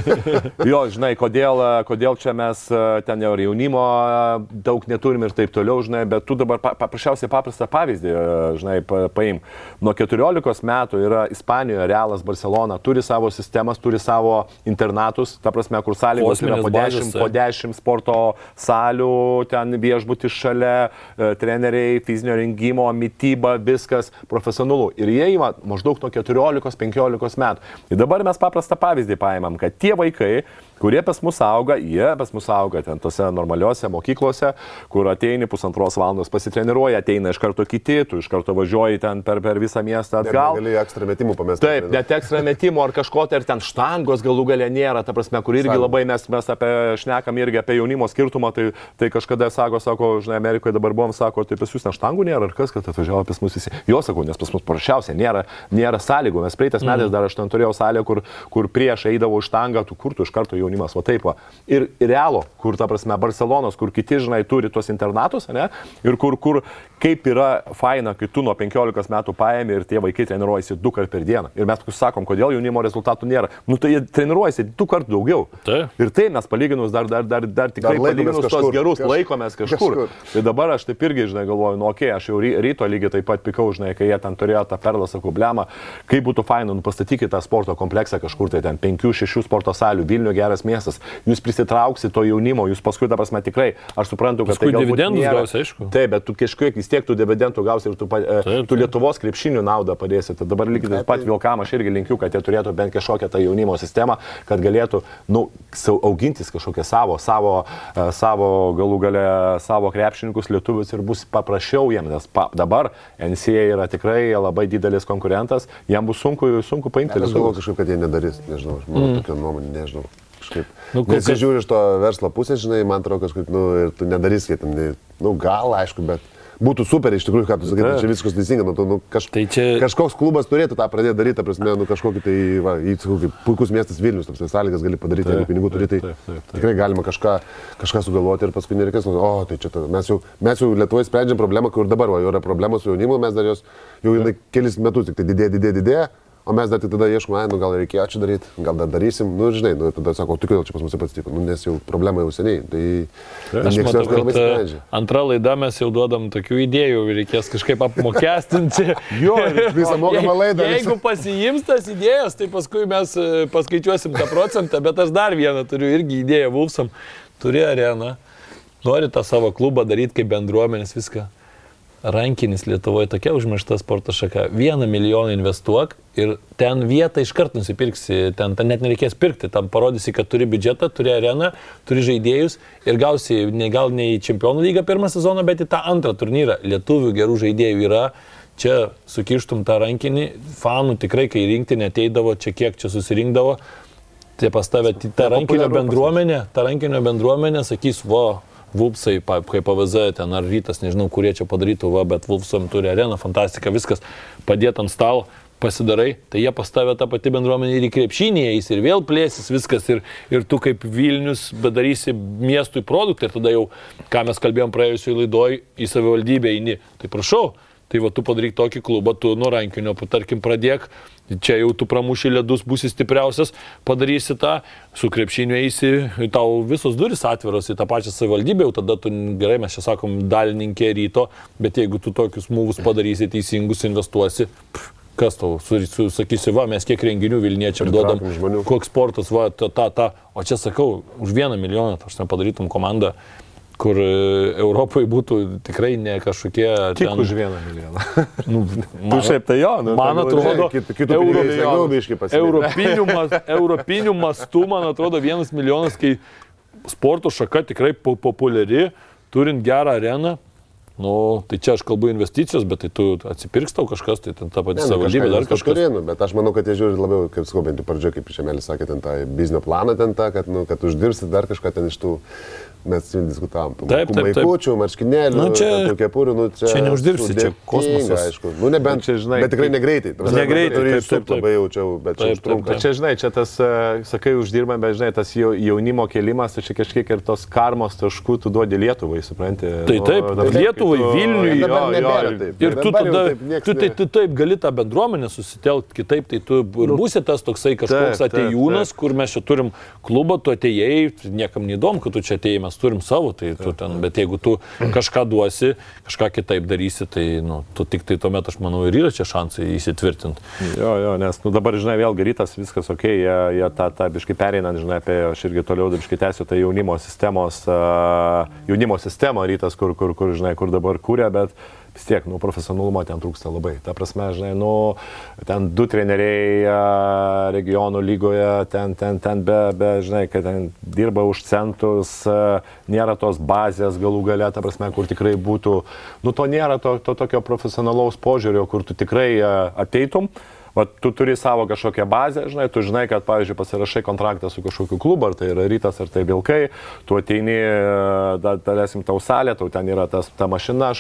jo, žinai, kodėl, kodėl čia mes ten jau jaunimo daug neturim ir taip toliau, žinai, bet tu dabar paprasčiausiai paprastą pavyzdį, žinai, paim. Nuo keturiolikos metų yra Ispanijoje Realas, Barcelona, turi savo sistemas, turi savo internatus, ta prasme, kur sąlygos yra po dešimt, po dešimt sporto salių, ten viešbutis šalia, treneriai, fizinio rengimo, mytyba, viskas profesionalu. Ir jie ima maždaug nuo keturiolikos penkiolikos metų. Ir dabar mes paprastą pavyzdį paimam, kad tie vaikai, kurie pas mus auga, jie pas mus auga ten tose normaliuose mokyklose, kur ateini pusantros valandos pasitreniruoja, ateina iš karto kiti, tu iš karto važiuoji ten per, per visą miestą atgal. Gali ekstra metimų pamesti. Taip, net ekstra metimų ar kažko, tai ir ten štangos galų galę nėra, ta prasme, kur irgi Sąlygos. Labai mes, mes apie, šnekam irgi apie jaunimo skirtumą, tai, tai kažkada sako, sako, žinai, Amerikoje dabar buvom, sako, tai pas jūs ne štangų nėra, ar kas, kad atvažiavo pas mus visi. Jo sakau, nes pas mus parašiausiai nėra, nėra sąlygų, mes praeitais metais mm. dar aš ten turėjau salę, kur, kur prieš eidavau štangą, tu kur tu iš karto jaunimas, o taip va. Ir, ir Realo, kur, ta prasme, Barcelonos, kur kiti, žinai, turi tuos internatus, ne? Ir kur, kur kaip yra faina, kai tu nuo penkiolikos metų paėmė ir tie vaikai treniruojasi du kart per dieną. Ir mes sakom, kodėl jaunimo rezultatų nėra. Nu tai jie treniruojasi du kart daugiau. Tai. Ir tai mes palyginus dar, dar, dar, dar tikrai dar palyginus kažkur, tos gerus kažkur, laikomės kažkur. kažkur. Ir dabar aš taip irgi, žinai, galvoju, nu okei, okay, aš jau ryto lygiai taip pat pikau, žinai, kai jie ten turėjo tą perlą, sakau, blemą, kaip būtų faina, nu pastatykite tą sporto kompleksą kažkur, tai ten penkių, šešių sporto salių, Vilniuje geras miestas. Jūs prisitrauksite to jaunimo, jūs paskui, ta prasme, tikrai, aš suprantu, kad paskui tai dividendus gausi, aišku. Taip, bet tu kažkiek vis tiek tų dividendų gausi ir tu, taip, taip. tu Lietuvos krepšinių naudą padėsi. Tad dabar lygiai taip pat Vilkam aš irgi linkiu, kad jie turėtų bent kažkokią tą jaunimo sistemą, kad galėtų, nu, augintis kažkokią savo, savo, savo galų gale, savo krepšininkus lietuvius ir bus paprasčiau jiems, nes pa, dabar N C A A yra tikrai labai didelis konkurentas, jam bus sunku, sunku paimti. Aš galvoju kažkaip, kad jie nedarys, nežinau, aš manau, mm. tokią nuomonę, nežinau. Nu, nes žiūri iš to verslo pusės, žinai, man atrodo kažkaip, nu, ir tu nedarys, kai ten, nu, gal, aišku, bet būtų super iš tikrųjų, ką tu sakai, čia viskas teisinga, nu, nu, kaž, tai čia... kažkoks klubas turėtų tą pradėti daryti, ta prasme, nu, kažkokį tai, va, į, puikus miestas Vilnius, ta prasme, sąlygas gali padaryti, jeigu pinigų turi, tai taip, taip, taip. Tikrai galima kažką, kažką sugalvoti ir paskui nereikės, o, tai čia ta, mes, jau, mes jau Lietuvoje sprendžiam problemą, kur dabar, o jau yra problemos su jaunimu, mes dar jos jau jinai kelis metus tik tai didėja, didėja, didėja. O mes dar tik tada ieškome, nu gal reikėjo čia daryti, gal dar darysim, nu žinai, nu tada sako, tu kodėl čia pas mus taip atsitiko, nu nes jau problema jau seniai, tai aš matau, kad antrą laidą mes jau duodam tokių idėjų, reikės kažkaip apmokestinti. Jo, visą mokamą laidą. Jeigu pasiims tas idėjas, tai paskui mes paskaičiuosim tą procentą, bet aš dar vieną turiu irgi idėją Vulfsam, turi areną, nori tą savo klubą daryti kaip bendruomenės viską. Rankinis Lietuvoje tokia užmiršta sporto šaka. Vieną milijoną investuok ir ten vietą iškart nusipirksi, ten, ten net nereikės pirkti, tam parodysi, kad turi biudžetą, turi areną, turi žaidėjus ir gausi ne, gal ne į Čempionų lygą pirmą sezoną, bet į tą antrą turnyrą. Lietuvių gerų žaidėjų yra, čia sukištum tą rankinį, fanų tikrai, kai rinktinė ateidavo, čia kiek čia susirinkdavo, tai pas tave tą rankinio bendruomenę, tą rankinio bendruomenę sakys, vo, Vulfsai, kaip P V Z, ten ar Rytas, nežinau, kurie čia padarytų, va, bet Vulfsam turi areną, fantastika, viskas padėt ant stalo, pasidarai, tai jie pastavė tą patį bendruomenį ir į krepšinį eis ir vėl plėsis viskas ir, ir tu kaip Vilnius bedarysi miestui produktą ir tada jau, ką mes kalbėjom praėjusioj laidoj, į savivaldybę eini, tai prašau, tai va tu padaryk tokį klubą, tu nuo rankinio, tarkim, pradėk, čia jau tu pramuši ledus, būsi stipriausias, padarysi tą, su krepšiniu eisi, tau visos duris atviros į tą pačią savivaldybę, jau tada tu, gerai, mes čia sakom, dalininkė Ryto, bet jeigu tu tokius mūvus padarysi, teisingus investuosi, pff, kas tau, su, su, sakysi, va, mes kiek renginių Vilniečiam duodam, koks sportas, va, ta, ta, ta, o čia sakau, už vieną milijoną, aš ten padarytum komandą, kur Europoje būtų tikrai ne kažkokie... Tik ten... už vieną milijoną. Nu, man, tu šiaip tai jo, nu, man atrodo, kit, kitų euro, europinių, mas, europinių mastų, man atrodo, vienas milijonas, kai sporto šaka tikrai populiari, turint gerą areną, nu, tai čia aš kalbu investicijos, bet tai tu atsipirks tau kažkas, tai ten ta pati savivaldybė dar kažkas. Turėnu, bet aš manau, kad jie žiūri labiau, kaip sakau, bent jau pradžioje, kaip Šemelis sakė, ten tą biznio planą, ten tą, kad, nu, kad uždirbsit dar kažką ten iš tų... Mes jau diskutavom, maikučių, marškinėlių, nu, čia, kepurių, nu čia... Čia neuždirbsi, čia kosmosas. Aišku, nu nebent, čia, žinai, bet tikrai negreitai. Negreitai, turi išsukti, labai jaučiau, bet čia užtrunka. Čia, žinai, čia tas, sakai, uždirbam, bet, žinai, tas jaunimo kėlimas, tai čia kažkiek ir tos karmos taškų tu duodi Lietuvai, supranti? Tai taip, nu, Lietuvai, tu, Vilniui, jo, jo, taip, ir tu tada, tu tai tu taip gali tą bendruomenę susitelkti, kitaip, tai tu ir būsi tas toksai kažkoks atėjūnas, kur mes čia turim klubą, tu atėjai, niekam neįdomu, kad tu čia atėjai, mes turim savo, tai tu ten, bet jeigu tu kažką duosi, kažką kitaip darysi, tai nu, tu tik tai tuomet, aš manau, ir yra čia šansai įsitvirtinti. Jo, jo, nes nu, dabar, žinai, vėlgi Rytas, viskas ok, jie, jie tą, tą biškai pereinant, žinai, apie, aš irgi toliau biškai tęsiu, tai jaunimo sistemos, uh, jaunimo sistema Rytas, kur, kur, kur, žinai, kur dabar kūrė, bet vis tiek, nu, profesionalumo ten trūksta labai. Ta prasme, žinai, nu, ten du treneriai uh, regionų lygoje, ten, ten, ten be, be, žinai, kad ten dirba už centus, uh, nėra tos bazės galų gale, ta prasme, kur tikrai būtų, nu, to nėra to, to tokio profesionalaus požiūrio, kur tu tikrai uh, ateitum. Va, tu turi savo kažkokią bazę, žinai, tu žinai, kad, pavyzdžiui, pasirašai kontraktą su kažkokiu klubu, ar tai yra Rytas, ar tai Vilkai, tu ateini, dalesim tau salę, tau ten yra tas, ta mašina,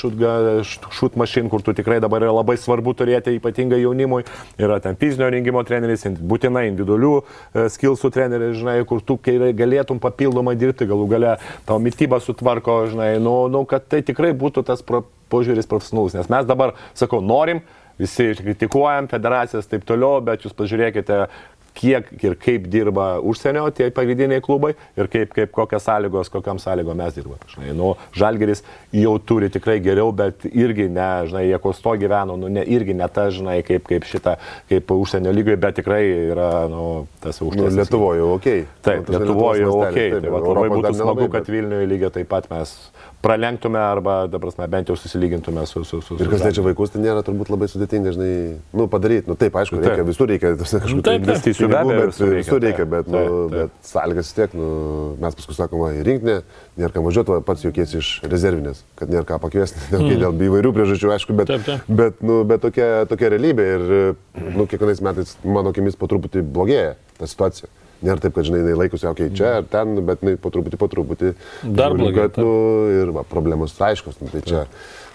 šut mašin, kur tu tikrai dabar yra labai svarbu turėti, ypatingai jaunimui, yra ten fizinio rengimo treneris, būtinai individualių skillsų treneris, žinai, kur tu galėtum papildomai dirbti, galų gale tau mitybą sutvarko, žinai, nu, nu, kad tai tikrai būtų tas pro, požiūris profesionalus, nes mes dabar, sakau, norim, visi kritikuojam federacijas taip toliau, bet jūs pažiūrėkite, kiek ir kaip dirba užsienio tie pagrindiniai klubai ir kaip, kaip kokias sąlygos, kokiam sąlygom mes dirbame. Žinai, nu, Žalgiris jau turi tikrai geriau, bet irgi ne, žinai, jie kosto gyveno, nu, ne, irgi ne ta, žinai, kaip, kaip šitą, kaip užsienio lygoje, bet tikrai yra, nu, tas aukštesnis. Nu, Lietuvoje jau ok. Taip, Lietuvoje jau ok. Taip, tai va, labai būtų smagu, bet... kad Vilniuje lygiai taip pat mes pralenktume arba, dabar mes bent jau susilygintume su... su, su ir kas liečia vaikus, tai nėra turbūt labai sudėtinga, žinai, nu, padaryti. Nu, taip, aišku, reikia, visur reikia kažkokių tai investicijų, bet visur reikia, bet, nu, bet sąlygas vis tiek, nu, mes paskui sakoma, į rinkinį, nėra ką važiuoti, pats jokiesi iš rezervinės, kad nėra ką pakviesti, mm. dėl įvairių priežasčių, aišku, bet, taip, taip. bet, nu, bet tokia, tokia realybė ir, nu, kiekvienais metais, mano akimis, po truputį blogėja ta situacija. Nėra taip, kad, žinai, laikosi, okei, okay, čia ar ten, bet jinai po truputį, po truputį. Dar blogiau. Nu, ir va, problemos aiškos, nu, tai čia. O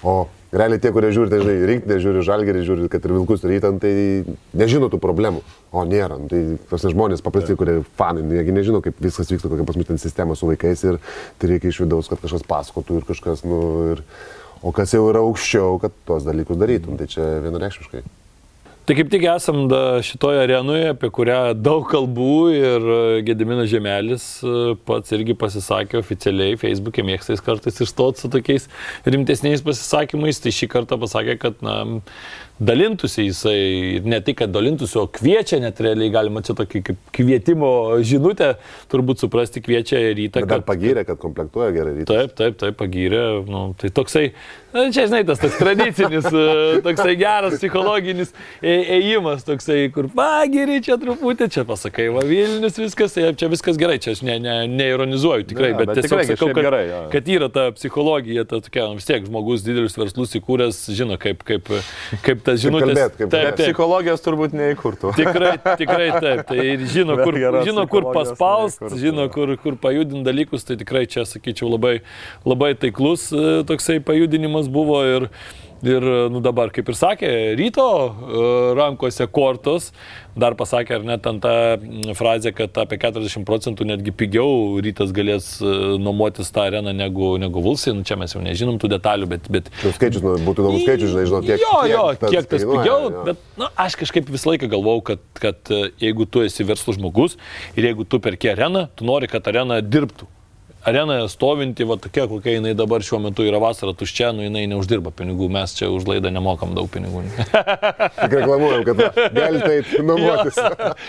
Realiai tie, kurie žiūri, tai žinai, rinktinė žiūri, žalgerį žiūri, kad ir Vilkus rytą, tai nežino tų problemų. O nėra. Tai tos žmonės paprastai, kurie fanai, jie nežino, kaip viskas vyksta, kokia pas mus ten sistema su vaikais ir tai reikia iš vidaus, kad kažkas pasakotų ir kažkas, nu, ir... O kas jau yra aukščiau, kad tuos dalykus darytum, tai čia vienareikšmiškai. Tai kaip tik esam šitoje arenoje, apie kurią daug kalbų ir Gediminas Žemelis pats irgi pasisakė oficialiai, Facebook'e mėgstais kartais išstot su tokiais rimtesniais pasisakymais, tai šį kartą pasakė, kad na, dalintųsi jisai, ir ne tik, kad dalintųsi, o kviečia, net realiai galima čia tokį kaip kvietimo žinutę, turbūt suprasti, kviečia rytą. Bet dar kad, pagyrė, kad komplektuoja gerai rytą. Taip, taip, taip, pagyrė. Nu, tai toksai, na, čia žinai, tas toks tradicinis, toksai geras psichologinis ėjimas, toksai, kur pagyrė čia truputį, čia pasakai, va Vilnius viskas, čia viskas gerai, čia aš ne, ne, neironizuoju tikrai, ja, bet, bet tiesiog tikrai, sakau, kad, gerai, ja. Kad yra ta psichologija, ta tokia, vis tiek žmogus didelius verslus įkūręs, žino, kaip, kaip, kaip tas žinutės. Kalbėt, kaip taip, taip. Psichologijos turbūt neįkurtų. Tikrai, tikrai taip. Tai žino, kur, žino, kur paspaust, žino, kur, kur pajudinti dalykus, tai tikrai čia, sakyčiau, labai, labai taiklus toksai pajudinimas buvo ir, ir nu, dabar, kaip ir sakė, ryto rankose kortos, dar pasakė, ar net ant tą frazę, kad apie keturiasdešimt procentų netgi pigiau rytas galės nuomotis tą areną negu, negu Vulsai, nu čia mes jau nežinom tų detalių, bet... bet... Skaičius, nu, būtų įdomus skaičius, žinai, žinau, kiek, jo, jo, kiek tas, kiek tas kainuoja, pigiau, jo. Bet nu, aš kažkaip visą laiką galvau, kad, kad jeigu tu esi verslo žmogus ir jeigu tu perki areną, tu nori, kad arena dirbtų. Arena stovinti, va tokia, kokia jinai dabar šiuo metu yra vasara tuščia, nu jinai neuždirba pinigų, mes čia už laidą nemokam daug pinigų. Tik reklamuojam, kad galite eiti nuomotis.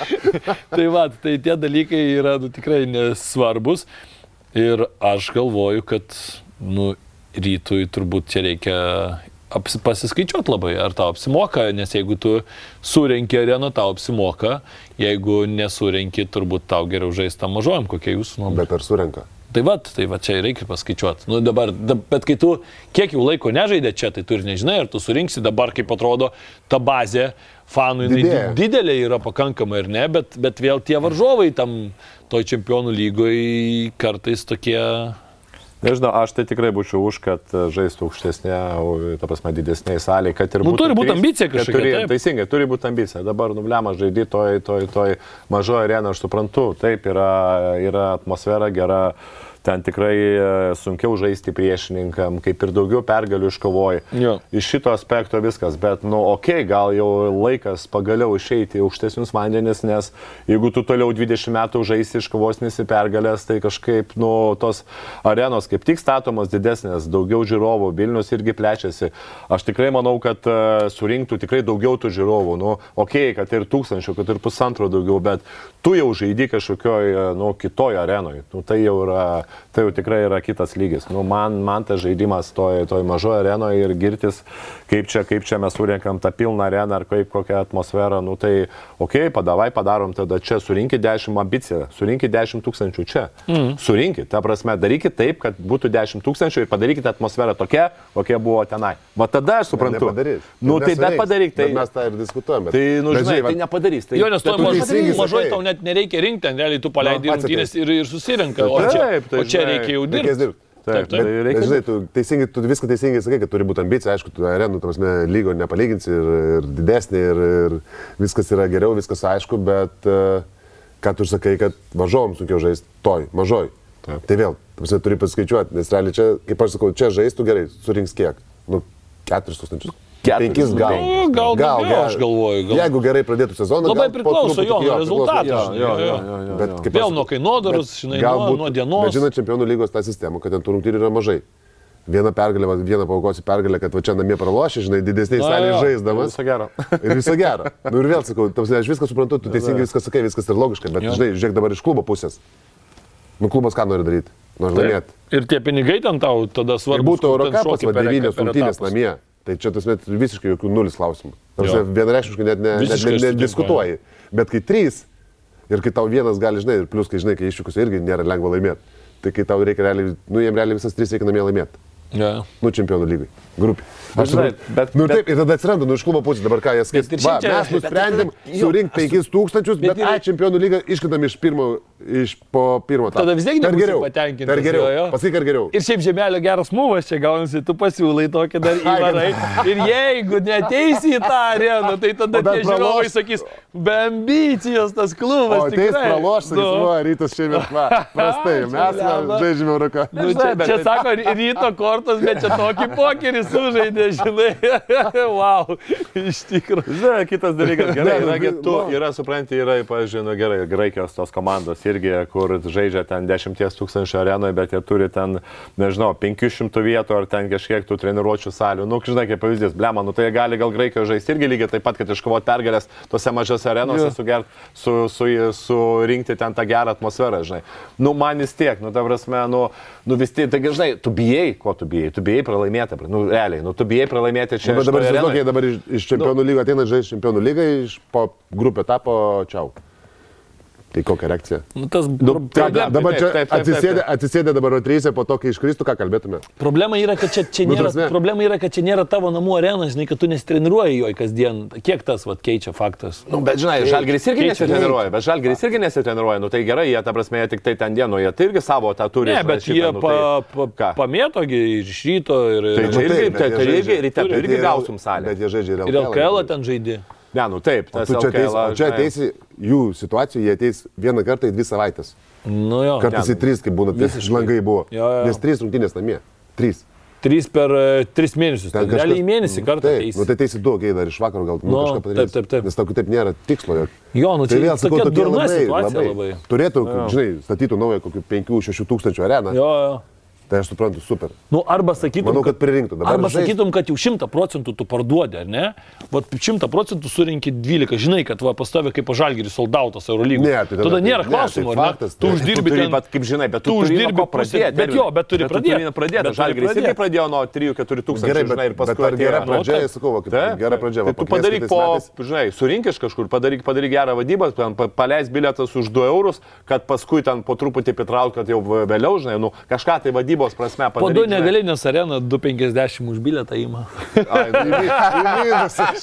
Tai va, tai tie dalykai yra nu, tikrai nesvarbus ir aš galvoju, kad nu, rytui turbūt čia reikia pasiskaičiuoti labai, ar tau apsimoka, nes jeigu tu surenki areną, tau apsimoka, jeigu nesurenki, turbūt tau geriau žaisti tam mažojam, kokie jūsų nuomonė. Bet ar surenka? Tai va, tai va čia reikia paskaičiuoti. Nu, dabar, da, bet kai tu kiek jau laiko nežaidė čia, tai tu ir nežinai, ar tu surinksi dabar, kaip atrodo, ta bazė fanų jinai didelė yra pakankamai ir ne, bet, bet vėl tie varžovai tam toj čempionų lygoj kartais tokie... Nežinau, aš tai tikrai būčiau už, kad žaistų aukštesnė, ta prasme, didesnėje salėje, kad ir nu, būtų... Turi būti ambicija kažkokia, turi, taip. Teisingai, turi būti ambicija. Dabar nublema žaidži toj, toj, toj mažoje arenoje, aš suprantu, taip, yra, yra atmosfera gera, ten tikrai sunkiau žaisti priešininkam, kaip ir daugiau pergalių iškovoji. Jo. Iš šito aspekto viskas, bet, nu, okei, okay, gal jau laikas pagaliau išeiti į aukštesnius vandenis, nes jeigu tu toliau dvidešimt metų žaisti iškovosnisi pergalės, tai kažkaip, nu, tos arenos kaip tik statomos didesnės, daugiau žiūrovų, Vilnius irgi plečiasi. Aš tikrai manau, kad uh, surinktų tikrai daugiau tų žiūrovų, nu, okei, okay, kad ir tūkstančių, kad ir pusantro daugiau, bet tu jau žaidi kažkokioj, nu, kitoj arenoj. Nu, tai jau yra Tai jau tikrai yra kitas lygis. Nu, man, man tas žaidimas toj, toj mažoje arenoje ir girtis, kaip čia, kaip čia mes surinkam tą pilną areną ar kaip kokią atmosferą, nu tai okei, okay, padavai, padarom tada čia, surinkit dešimt ambiciją, surinkit dešimt tūkstančių čia. Mm. Surinkit, ta prasme, darykit taip, kad būtų dešimt tūkstančių ir padarykit atmosferą tokia, kokia buvo tenai. Va tada aš suprantu. Nu tai bet padaryk, tai... Bet mes tą ir diskutuojame. Tai, nu, žinai, tai nepadarys. Tai, jo, nes to mažai tau net nereikia rinkti, ten realiai tu paleidai rungtynės ir, ir susirenka, o čia, o čia reikia jau dirbti. Taip, taip, bet, bet, žinai, tu, teisingai, tu viską teisingai sakai, kad turi būti ambicija, aišku, tu arenų, tam prasme, lygo nepalyginsi ir, ir didesnė ir, ir viskas yra geriau, viskas aišku, bet uh, ką tu sakai, kad varžovom sunkiau žaisti toj, mažoj. Taip. Tai vėl, tam prasme, turi paskaičiuoti, nes realiai čia, kaip aš sakau, čia žaistų gerai, surinks kiek? Nu, keturis tūkstančius. Penkis gal. Nu, gal, gal, gal, aš galvoju. Gal. Jeigu gerai pradėtų sezoną, labai priklauso jo nuo rezultatų. Jo, jo, jo, jo, bet kaip vėl nuo kainodaros, žinai, nuo, nuo dienos. Bet žinai, čempionų lygos tą sistemą, kad ten tų rungtynių yra mažai. Viena pergalė, viena paukosi pergalė, kad va čia namie pralošė, žinai, didesniai salėje žaisdamas. Viso gero. Ir viso gero. Nu ir vėl sakau, tamsi, aš viską suprantu, tu teisingai viską sakai, viskas ir logiška, bet jo. Žinai, žiūrėk dabar iš klubo pusės. Nu klubas ką nori daryti? Nori laimėti. Ir tie pinigai ten tau tada svarbus. Ir būtų Eurocapas, va devynės rungtynės namie. Tai čia tas met visiškai jokių nulis klausimų. Vienareikšmiškai net nediskutuoji. Ne, ne, bet kai trys ir kai tau vienas gali, žinai, ir plius, kai žinai, kai išvykus irgi nėra lengva laimėti. Tai kai tau reikia realiai, nu jiem realiai visas trys reikia namie laimėti. Yeah. Nu, čempionų lygai. Grupė. Aš žinai, bet, bet- nu, bet- taip, ir tada atsiranda nu iš klubo pusės, dabar ką jie skaitys. ir Va, šiaip čia- mes nusprendėm surinkti penkis tūkstančius, bet, bet ai, čempionų lygą iškitam iš pirmo, iš po pirmo. Tada vis tiek Per nebūsi geriau. patenkintas, Per geriau. jo, jo. Pasakyk, ar geriau. Ir šiaip žemelio geras mūvas čia gaunasi, tu pasiūlai tokį dar įvarai. Ir jeigu neteisi į tą areną, tai tada O dar tie žiūrovai praloš. sakys, be ambicijos tas klubas. O ateis tikrai." praloš, sakys, Nu. va, rytas šiemet, va, prastai, mes blemba. žaidžiame Euroką. Nu, čia, čia sako ryto kortos, bet čia tokį pokerį sužaidė, žinai. Wow, iš tikrųjų. Žinai, kitas dalykas, gerai, Ne, nu, yra, nu, tu, nu. yra, supranti, yra, pavyzdžiui, nu, gerai, Graikijos tos komandos irgi, kur žaidžia ten dešimties tūkstančių arenoje, bet jie turi ten, nežinau, penkių šimtų vietų ar ten kažkiek tų treniruočių salių. Nu, žinai, kaip pavyzdys, blema, nu tai jie gali gal Graikijoje žaisti irgi lygiai taip pat, kad iškovoti pergalės tose mažose arenose, sugert, su, su, surinkti ten tą gerą atmosferą, žinai. Nu, man vis tiek, nu, ta prasme, nu, nu vis tiek, taigi, žinai, tu bijai, ko tu bijai, tu bijai pralaimėti, nu, realiai, nu, tu bijai pralaimėti čia. Bet dabar, šitoj arenoj. žinok, dabar iš, iš čempionų lygos ateina žaisti čempionų lygą, iš po grupę tapo čiau. Tai kokia reakcija? Nu, tas Nu, Tai, Taip, dabar taip, čia taip, taip, atsisėdė, taip. atsisėdė dabar trysė, po to, kai iškristų, ką kalbėtume. Problema yra, kad čia, čia Nu, nėra, prasme. problema yra, kad čia nėra tavo namų arena, žinai, kad tu nesitreniruoji joj kasdien. Kiek tas vat, keičia faktas? Nu, bet žinai, Žalgiris irgi keičia. nesitreniruoja, bet Žalgiris irgi nesitreniruoja, nu tai gerai, jie, ta prasme, jie tik tai ten dienų, jie tai irgi savo tą turi. Ne, žinai, bet šitą, jie nu, pa, tai- pa, ką? pamėtogi iš ryto ir, Tai ir, čia irgi, taip, bet tai, jie tai irgi žaidžia- ryte, bet irgi jie- gausim salę. Bet jie žaidžia ir ir L K L ten žaidži. Ne, nu taip, O tas tu čia ateis, L K L, o čia žinai. ateisi, jų situacijų, jie ateis vieną kartą į dvi savaitės. Nu jo. Kartais ne, į tris, kaip būna, visiškai. langai buvo. Jo, jo. Nes trys rungtynės namie. Trys. Trys per e, tris mėnesius. Ten Tai realiai į kažkas- mėnesį kartą Taip, ateisi. nu tai teisi du, kai dar iš vakaro gal nu, Nu, kažką padarys. taip, taip, taip. Nes tau kitaip nėra tikslo. jog- Jo, nu Tai čia vėl sakau, tokia tokie durna labai, situacija labai. labai. Turėtų, žinai, statytų naują kokių penkių šešių tūkstančių areną. Jo, jo. Tai aš suprantu, super. Nu, arba sakytum, Manau, kad pririnktų. Dabar arba žais- sakytum, kad jau šimtą procentų tu parduodi, ar ne? Vat šimtą procentų surinki dvylika, žinai, kad va pastovi kaip Žalgiris soldautas Eurolygos. Ne, tai tada- tada nėra ne, tai klausimų, ar ne? faktas, Tu tai- uždirbi Tu turi, ten, bet kaip žinai, bet tu, tu turi nuo uždirbi ko pusę- pradėti. bet jo, bet turi tu pradėti. turi pradėti. Bet turi Žalgiris irgi pradėti. pradėjo nuo trijų keturių tūkstančių, Gerai, žinai, ir bet, bet paskui ar gera atėjo. pradžia, Nu, aš sakau, va, kaip Taip, gera pradžia. Tai va, tu pakvieskit padaryk tais po, metais. žinai, surink iš kažkur, padaryk, padaryk gerą vadybą, ten pa- paleis bilietas už du eurus, kad paskui ten po truputį pritrauk, kad jau vėliau, žinai, nu, kažką tai vadybos prasme po padaryk. du žinai. negali, nes arena du penkiasdešimt už bilietą įma. Ai, į mi- į minusą.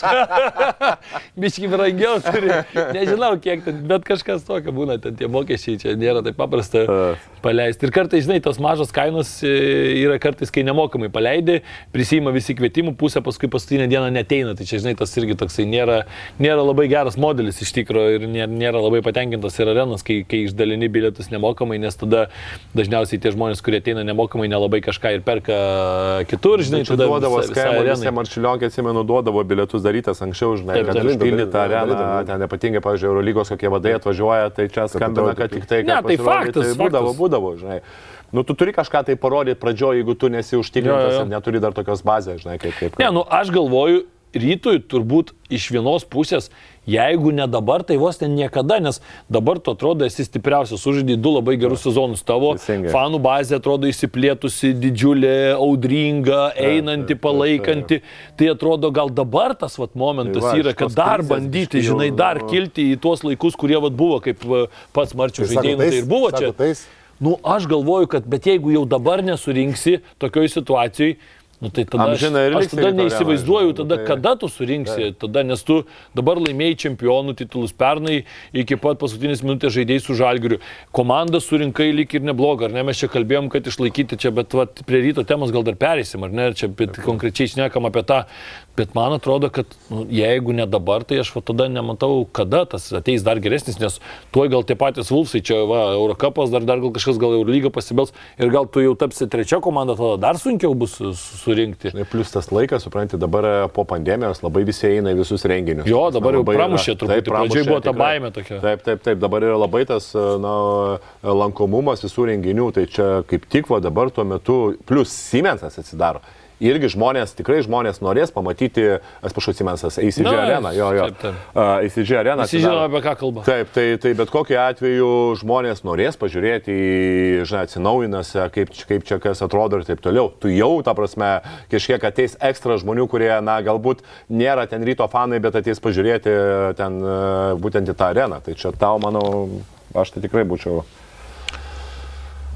Biški brangiau turi. Nežinau, kiek ten, bet kažkas tokio būna, ten tie mokesčiai čia nėra taip paprasta paleisti. Ir kartais, žinai, tos mažos kainos e, yra kartais, kai nemokamai paleidi, prisima visi kvietimų, pusę paskui paskutinę dieną neteina. Tai čia, žinai, tas irgi toksai nėra, nėra labai geras modelis iš tikrųjų ir nėra, nėra labai patenkintas ir arenos, kai, kai išdalini bilietus nemokamai, nes tada dažniausiai tie žmonės, kurie ateina nemokamai, nelabai kažką ir perka kitur, žinai, Čia tada duodavo visa- visai skaičių, arenai. visi Marčiulionkai, atsimenu, duodavo bilietus darytas anksčiau, žinai, Taip, kad taip. užpildytą Dalintų, areną, dalintų. ten ypatingai, pavyzdžiui, Eurolygos kokie vadai atvažiuoja, tai čia skambina, atrodytų kad kaip- tik tai, Ne, kad tai pasirodyti, faktas, būdavo, faktas. būdavo, žinai. Nu, tu turi kažką tai parodyti pradžioje, jeigu tu nesi užtikrintas Jo, jo, jo. ir neturi dar tokios bazės, žinai, kaip kaip. Ne, nu aš galvoju, rytui turbūt iš vienos pusės, jeigu ne dabar, tai vos ten niekada, nes dabar tu atrodo esi stipriausias, sužaidai du labai gerus sezonus tavo, Teisingai. fanų bazė atrodo įsiplėtusi, didžiulė, audringa, einanti, palaikanti, tai atrodo gal dabar tas vat, momentas Tai va, yra, iš kad tos dar krizės bandyti, biškį jau, žinai, dar nu. kilti į tuos laikus, kurie vat, buvo, kaip va, pats Marčių Tai sako, žaidėjai, nu, tai tais- ir buvo sako, čia. tais- Nu, aš galvoju, kad bet jeigu jau dabar nesurinksi tokioj situacijoj, nu, tai tada aš, Amžinai ir aš liksi tada ryto neįsivaizduoju, arenoj, tada tai- kada tu surinksi, tada, nes tu dabar laimėjai čempionų titulus pernai, iki pat paskutinės minutės žaidėjai su Žalgiriu. Komandą surinkai lyg ir neblogą, ar ne? Mes čia kalbėjom, kad išlaikyti čia, bet vat, prie ryto temos gal dar perėsim, ar ne? Čia bet konkrečiai šnekam apie tą. Bet man atrodo, kad nu, jeigu ne dabar, tai aš va, tada nematau, kada tas ateis dar geresnis, nes tuoj gal tie patys Vulfsai, čia va, Eurocapas, dar, dar gal kažkas gal Eurolygą pasibels ir gal tu jau tapsi trečia komanda, tada dar sunkiau bus su- surinkti. Žinai, plus tas laikas, supranti, dabar po pandemijos labai visi eina į visus renginius. Jo, dabar jau Labai yra- pramušė truputį, Taip, pramušė, pradžioj buvo ta tikrai. baimė tokia. Taip, taip, taip, dabar yra labai tas na, lankomumas visų renginių, tai čia kaip tik va dabar tuo metu, plus Siemensas atsidaro. Irgi žmonės, tikrai žmonės norės pamatyti, atsiprašau, Siemensas, A C G Na, Arena, jo, jo. taip, taip. Uh, A C G Arena. Visi žino, apie ką kalba. Taip, tai, tai bet kokiu atveju žmonės norės pažiūrėti į, žinai, atsinaujinęs, kaip, kaip čia kas atrodo ir taip toliau. Tu jau, ta prasme, kažkiek ateis ekstra žmonių, kurie, na, galbūt nėra ten ryto fanai, bet ateis pažiūrėti ten būtent į tą areną. Tai čia tau, manau, aš tai tikrai būčiau.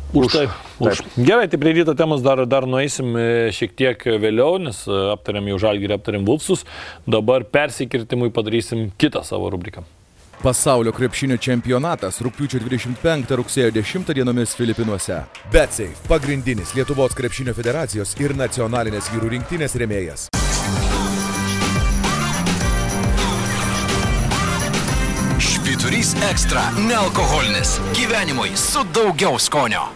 Už tai. Už. Gerai, tai prie Ryto temos dar, dar nueisim šiek tiek vėliau, nes aptarėm jau Žalgirį, aptarėm Vulfsus. Dabar persikirtimui padarysim kitą savo rubriką. Pasaulio krepšinio čempionatas rugpjūčio dvidešimt penktą rugsėjo dešimtą dienomis Filipinuose. BetSafe – pagrindinis Lietuvos krepšinio federacijos ir nacionalinės vyrų rinktinės rėmėjas. Švyturys ekstra – nealkoholinis. Gyvenimui su daugiau skonio.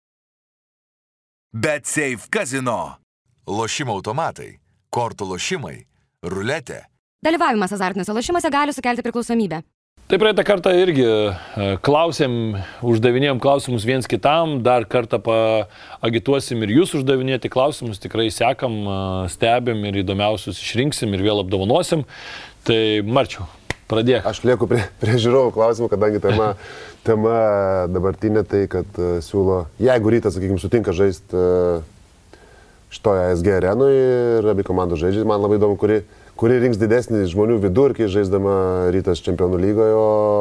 BetSafe kazino. Lošimo automatai, kortų lošimai, ruletė. Dalyvavimas azartiniuose lošimuose gali sukelti priklausomybę. Tai praeitą kartą irgi klausėm, uždavinėjom klausimus viens kitam, dar kartą paagituosim ir jūs uždavinėti klausimus, tikrai sekam, stebim ir įdomiausius išrinksim ir vėl apdovanosim. Tai Marčiau, pradėk. Aš lieku prie, prie žiūrovų klausimų, kadangi tema, tema dabartinė tai, kad uh, siūlo, jeigu Rytas, sakykime, sutinka žaisti uh, šitoje A S G arenui ir abi komandos žaidžia, man labai įdomu, kuri kuri rinks didesnį žmonių vidurkį, žaisdama Rytas Čempionų lygoje,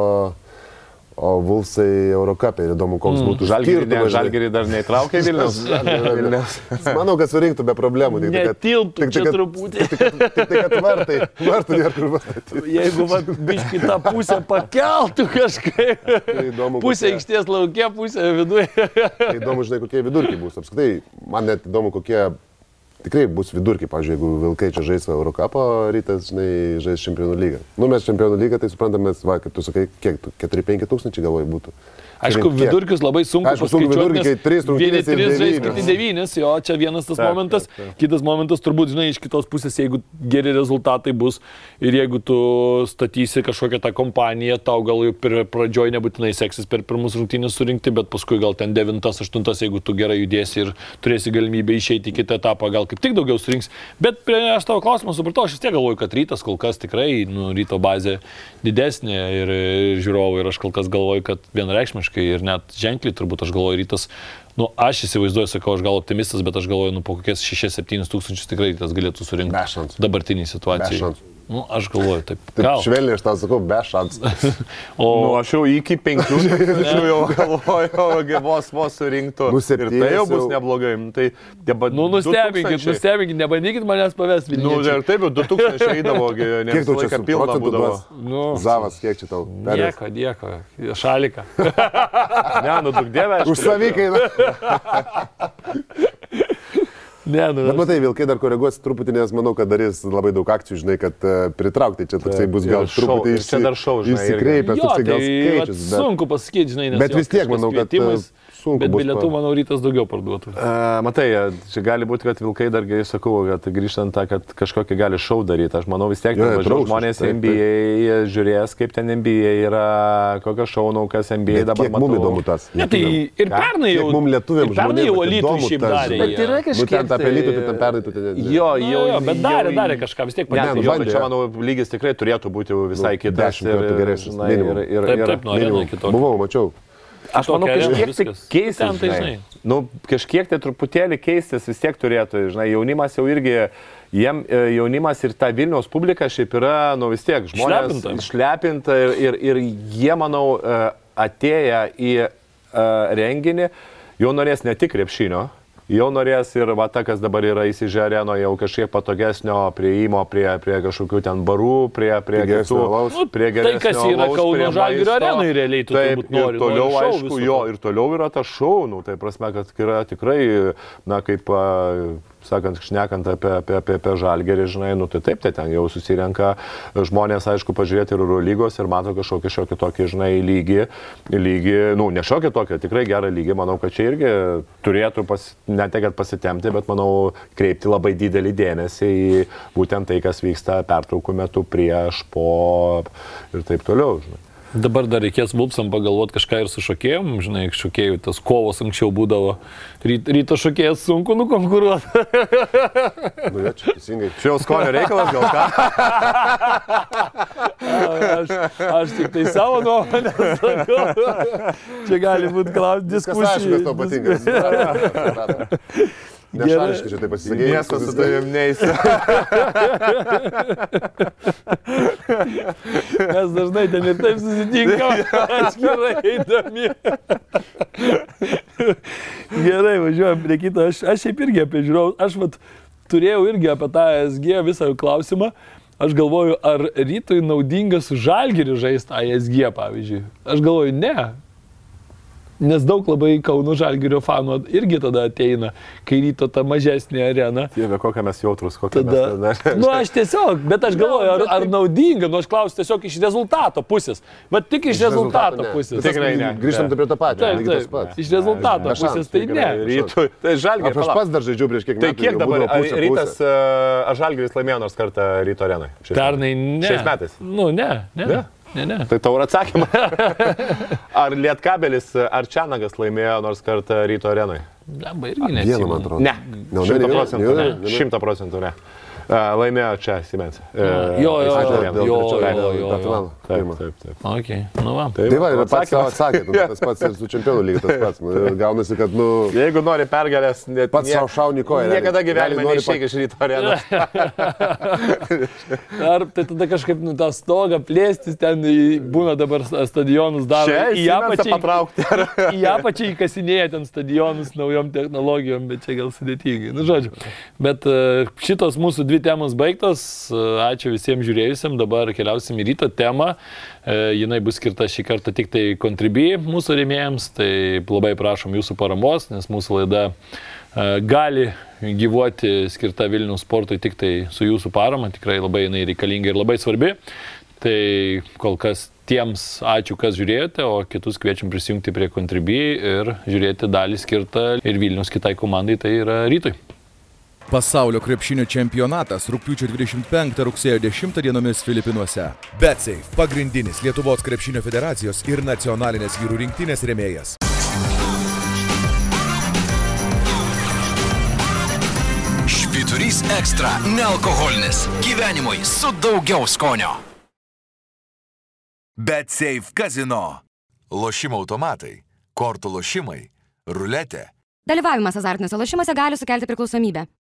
o, o Vulfsai Eurocupė. Ir įdomu, koks mm. būtų skirtumas. Žalgirį dar neįtraukė Vilniaus. Vilniaus. Manau, kad surinktų be problemų. Tik, Netilptų tik, čia tik, truputį. Tik, tik, tik, tik kad vartai, vartų nėra kur vartai. Jeigu va, biškį tą pusę pakeltų kažkaip. Tai įdomu, pusė kokie... aikštės laukia, pusė viduje. Tai įdomu, žinai, kokie vidurkiai bus. Apskritai, man net įdomu, kokie... Tikrai bus vidurkiai, pavyzdžiui, jeigu Vilkai čia žais Eurocupą, Rytas, žinai, žais Čempionų lygą. Nu, mes Čempionų lygą, tai suprantam, mes, va, kaip tu sakai, kiek, keturi penki tūkstančiai galvoju būtų. Aišku, vidurkius labai sunku Aišku, paskaičiuoti, nes trys vieni trys žais, kiti devynis, jo, čia vienas tas taip, momentas. Taip, taip. Kitas momentas, turbūt, žinai, iš kitos pusės, jeigu geri rezultatai bus ir jeigu tu statysi kažkokią tą kompaniją, tau gal jau pradžioj nebūtinai seksis per pirmus rungtynes surinkti, bet paskui gal ten devintas, aštuntas, jeigu tu gerai judėsi ir turėsi galimybę išeiti į kitą etapą, gal kaip tik daugiau surinks. Bet prie aš tavo klausimą supratau, aš vis tiek galvoju, kad Rytas kol kas tikrai, nu, Ryto bazė didesnė ir, ir žiūrovai, ir aš kol kas galvoju, kad vienareikšmiškai ir net ženkliai, turbūt aš galvoju, Rytas, nu, aš įsivaizduoju, sakau, aš gal optimistas, bet aš galvoju, nu, po kokias šešis septynis tūkstančius tikrai Rytas galėtų surinkti dabartinį situaciją. Nu, aš galvoju, taip. Taip švelniai aš tau sakau, be šansų. O nu, aš jau iki penkių jau galvoju, vos vos surinktų. Nu, ir tai jau bus neblogai. Tai, deba, nu, nustebinkit, nustebinkit, nebandykit manęs pavesti. Nu, ir taip jau du tūkstančiai eidavo, ne visą laiką pilna būdavo. Nu, Zavas, kiek čia tau? Nieko, nieko, šalika. Ne, nu, daug dievė. Už savykai. Ne, nu, bet matai, Vilkai dar koreguos truputį, nes manau, kad darys labai daug akcijų, žinai, kad uh, pritraukti čia toksai bus gal šau, truputį išsi, išsikreipęs, toksai gal skaičius. Bet... Sunku pasakyti, žinai, nes bet vis tiek manau, kad uh, sunku bet bus. Bet bilietų, manau, Rytas daugiau parduotų. Uh, matai, čia gali būti, kad Vilkai dar, gerai sakau, kad grįžtant tą, kad kažkokį gali šou daryti. Aš manau, vis tiek važiuoja žmonės N B A, žiūrės, kaip ten N B A yra, kokios šaunaukas N B A dabar matau. Mums įdomu tas. Ne, tai ir pernai jau, ir pernai jau Alytų šiaip darė. Bet yra kažkiek apie Alytų, tai ten pernai tu ten... Jo, jau, jo, bet darė, darė kažką, vis tiek padėjo. Jo, bet čia, manau, lygis tikrai turėtų būti visai kitas. Dešimt geresnis, minimum. Taip, taip, norėjau kitokį. Buvau, mačiau. Aš manau, kažkiek tai keistis, žinai. Nu, kažkiek tai truputėlį keistis vis tiek turėtų, žinai, jaunimas jau irgi, jiem jaunimas ir ta Vilniaus publika šiaip yra, nu vis tiek, žmonės išlepinta ir, ir, ir jie, manau, atėję į renginį, jau norės ne tik krepšinio, jau norės ir va ta, kas dabar yra įsižę arenoje, jau kažkiek patogesnio prieimo prie, prie kažkokių ten barų, prie, prie geresnio alaus. Nu, prie tai, kas yra Kauno Žalgirio arenui realiai, tu taip, turbūt nori. Ir toliau, nori aišku, jo, ir toliau yra ta šou, nu, tai prasme, kad yra tikrai, na, kaip, sakant, šnekant apie, apie, apie, apie Žalgirį, žinai, nu, tai taip, tai ten jau susirenka žmonės, aišku, pažiūrėti ir Eurolygos ir mato kažkokį šiokį tokį, žinai, lygį, lygį, nu, ne šiokį tokį, tikrai gerą lygį, manau, kad čia irgi turėtų pas, ne tai, kad pasitemti, bet, manau, kreipti labai didelį dėmesį į būtent tai, kas vyksta pertraukų metu, prieš, po ir taip toliau, žinai. Dabar dar reikės Vulfsam pagalvoti kažką ir su šokėjom, žinai, šokėjų tas kovos anksčiau būdavo, Ryt, Ryto šokėjas sunku nukonkuruoti. Nu, ja, čia teisingai. Čia jau skonio reikalas gal ką? Aš, aš tik tai savo nuomonę sakau. Čia gali būti klausimas diskusijų. Kas tau patinka? Nešališkai čia taip pasisakė. Miestas su tavim neįsi. Mes dažnai ten ir taip susitinkam, atskirai eidami. Gerai, važiuojam prie kito. Aš, aš šiaip irgi apie žiūrovus. Aš vat, turėjau irgi apie tą S G visą klausimą. Aš galvoju, ar Rytui naudinga su Žalgiriu žaisti A S G, pavyzdžiui. Aš galvoju, ne. Nes daug labai Kauno Žalgirio fanų irgi tada ateina, kai Ryto ta mažesnė arena. Dieve, kokie mes jautrus, kokie tada, mes... Nu, aš tiesiog, bet aš galvoju, ar, ar naudinga, nu, aš klausiu tiesiog iš rezultato pusės. Bet tik iš, iš rezultato, rezultato pusės. Tikrai ne. Grįžtam prie to pačio. Taip, taip, taip. Iš rezultato pusės, tai ne. Rytui, tai Žalgiris. Aš pats dar žaidžiu prieš kiek metų. Tai kiek dabar pusė, Rytas, pusė. Ar Žalgiris laimėjo nors kartą Ryto arenai? Pernai ne. Šiais metais? Nu, ne, ne. ne. Ne, ne. Tai tau ir atsakymą. Ar Lietkabelis, ar Čianagas laimėjo nors kartą Ryto arenai? Lemba irgi ne. Vieną, man atrodo. Ne. Šimta procentų ne. Šimta procentų ne. Laimėjo čia Siemens. Jo, jo, jo, jo, jo. Taip, taip, taip. Ok, nu va. Tai va, ir pats savo atsakėt, tas pats ir su čempionų lygiai tas pats. Gaunasi, kad, nu... Jeigu nori pergalės, net... Pats savo šauni koją. Niekada gyvenime neišeik iš Ryto arenos. Ar tai tada kažkaip, nu, tą stogą plėstis, ten būna dabar stadionus daro. Čia į apačią patraukti. Į apačią įkasinėja ten stadionus naujom technologijom, bet čia gal sudėtingai. Nu, žodžiu. Bet šitos mūsų dvi temos baigtos. Ačiū visiems žiūrėjusiems. Dabar keliausim į Ryto temą. Jinai bus skirta šį kartą tik tai Contribui mūsų rėmėjams. Tai labai prašom jūsų paramos, nes mūsų laida gali gyvuoti skirta Vilniaus sportui tik tai su jūsų parama. Tikrai labai jinai reikalinga ir labai svarbi. Tai kol kas tiems ačiū, kas žiūrėjote, o kitus kviečiam prisijungti prie Contribui ir žiūrėti dalį skirtą ir Vilniaus kitai komandai, tai yra Rytui. Pasaulio krepšinio čempionatas rugpjūčio dvidešimt penktą rugsėjo dešimtą dienomis Filipinuose. BetSafe – pagrindinis Lietuvos krepšinio federacijos ir nacionalinės vyrų rinktinės rėmėjas. Švyturys ekstra – nealkoholinis. Gyvenimui su daugiau skonio. BetSafe kazino. Lošimo automatai, kortų lošimai, ruletė. Dalyvavimas azartiniuose lošimuose gali sukelti priklausomybę.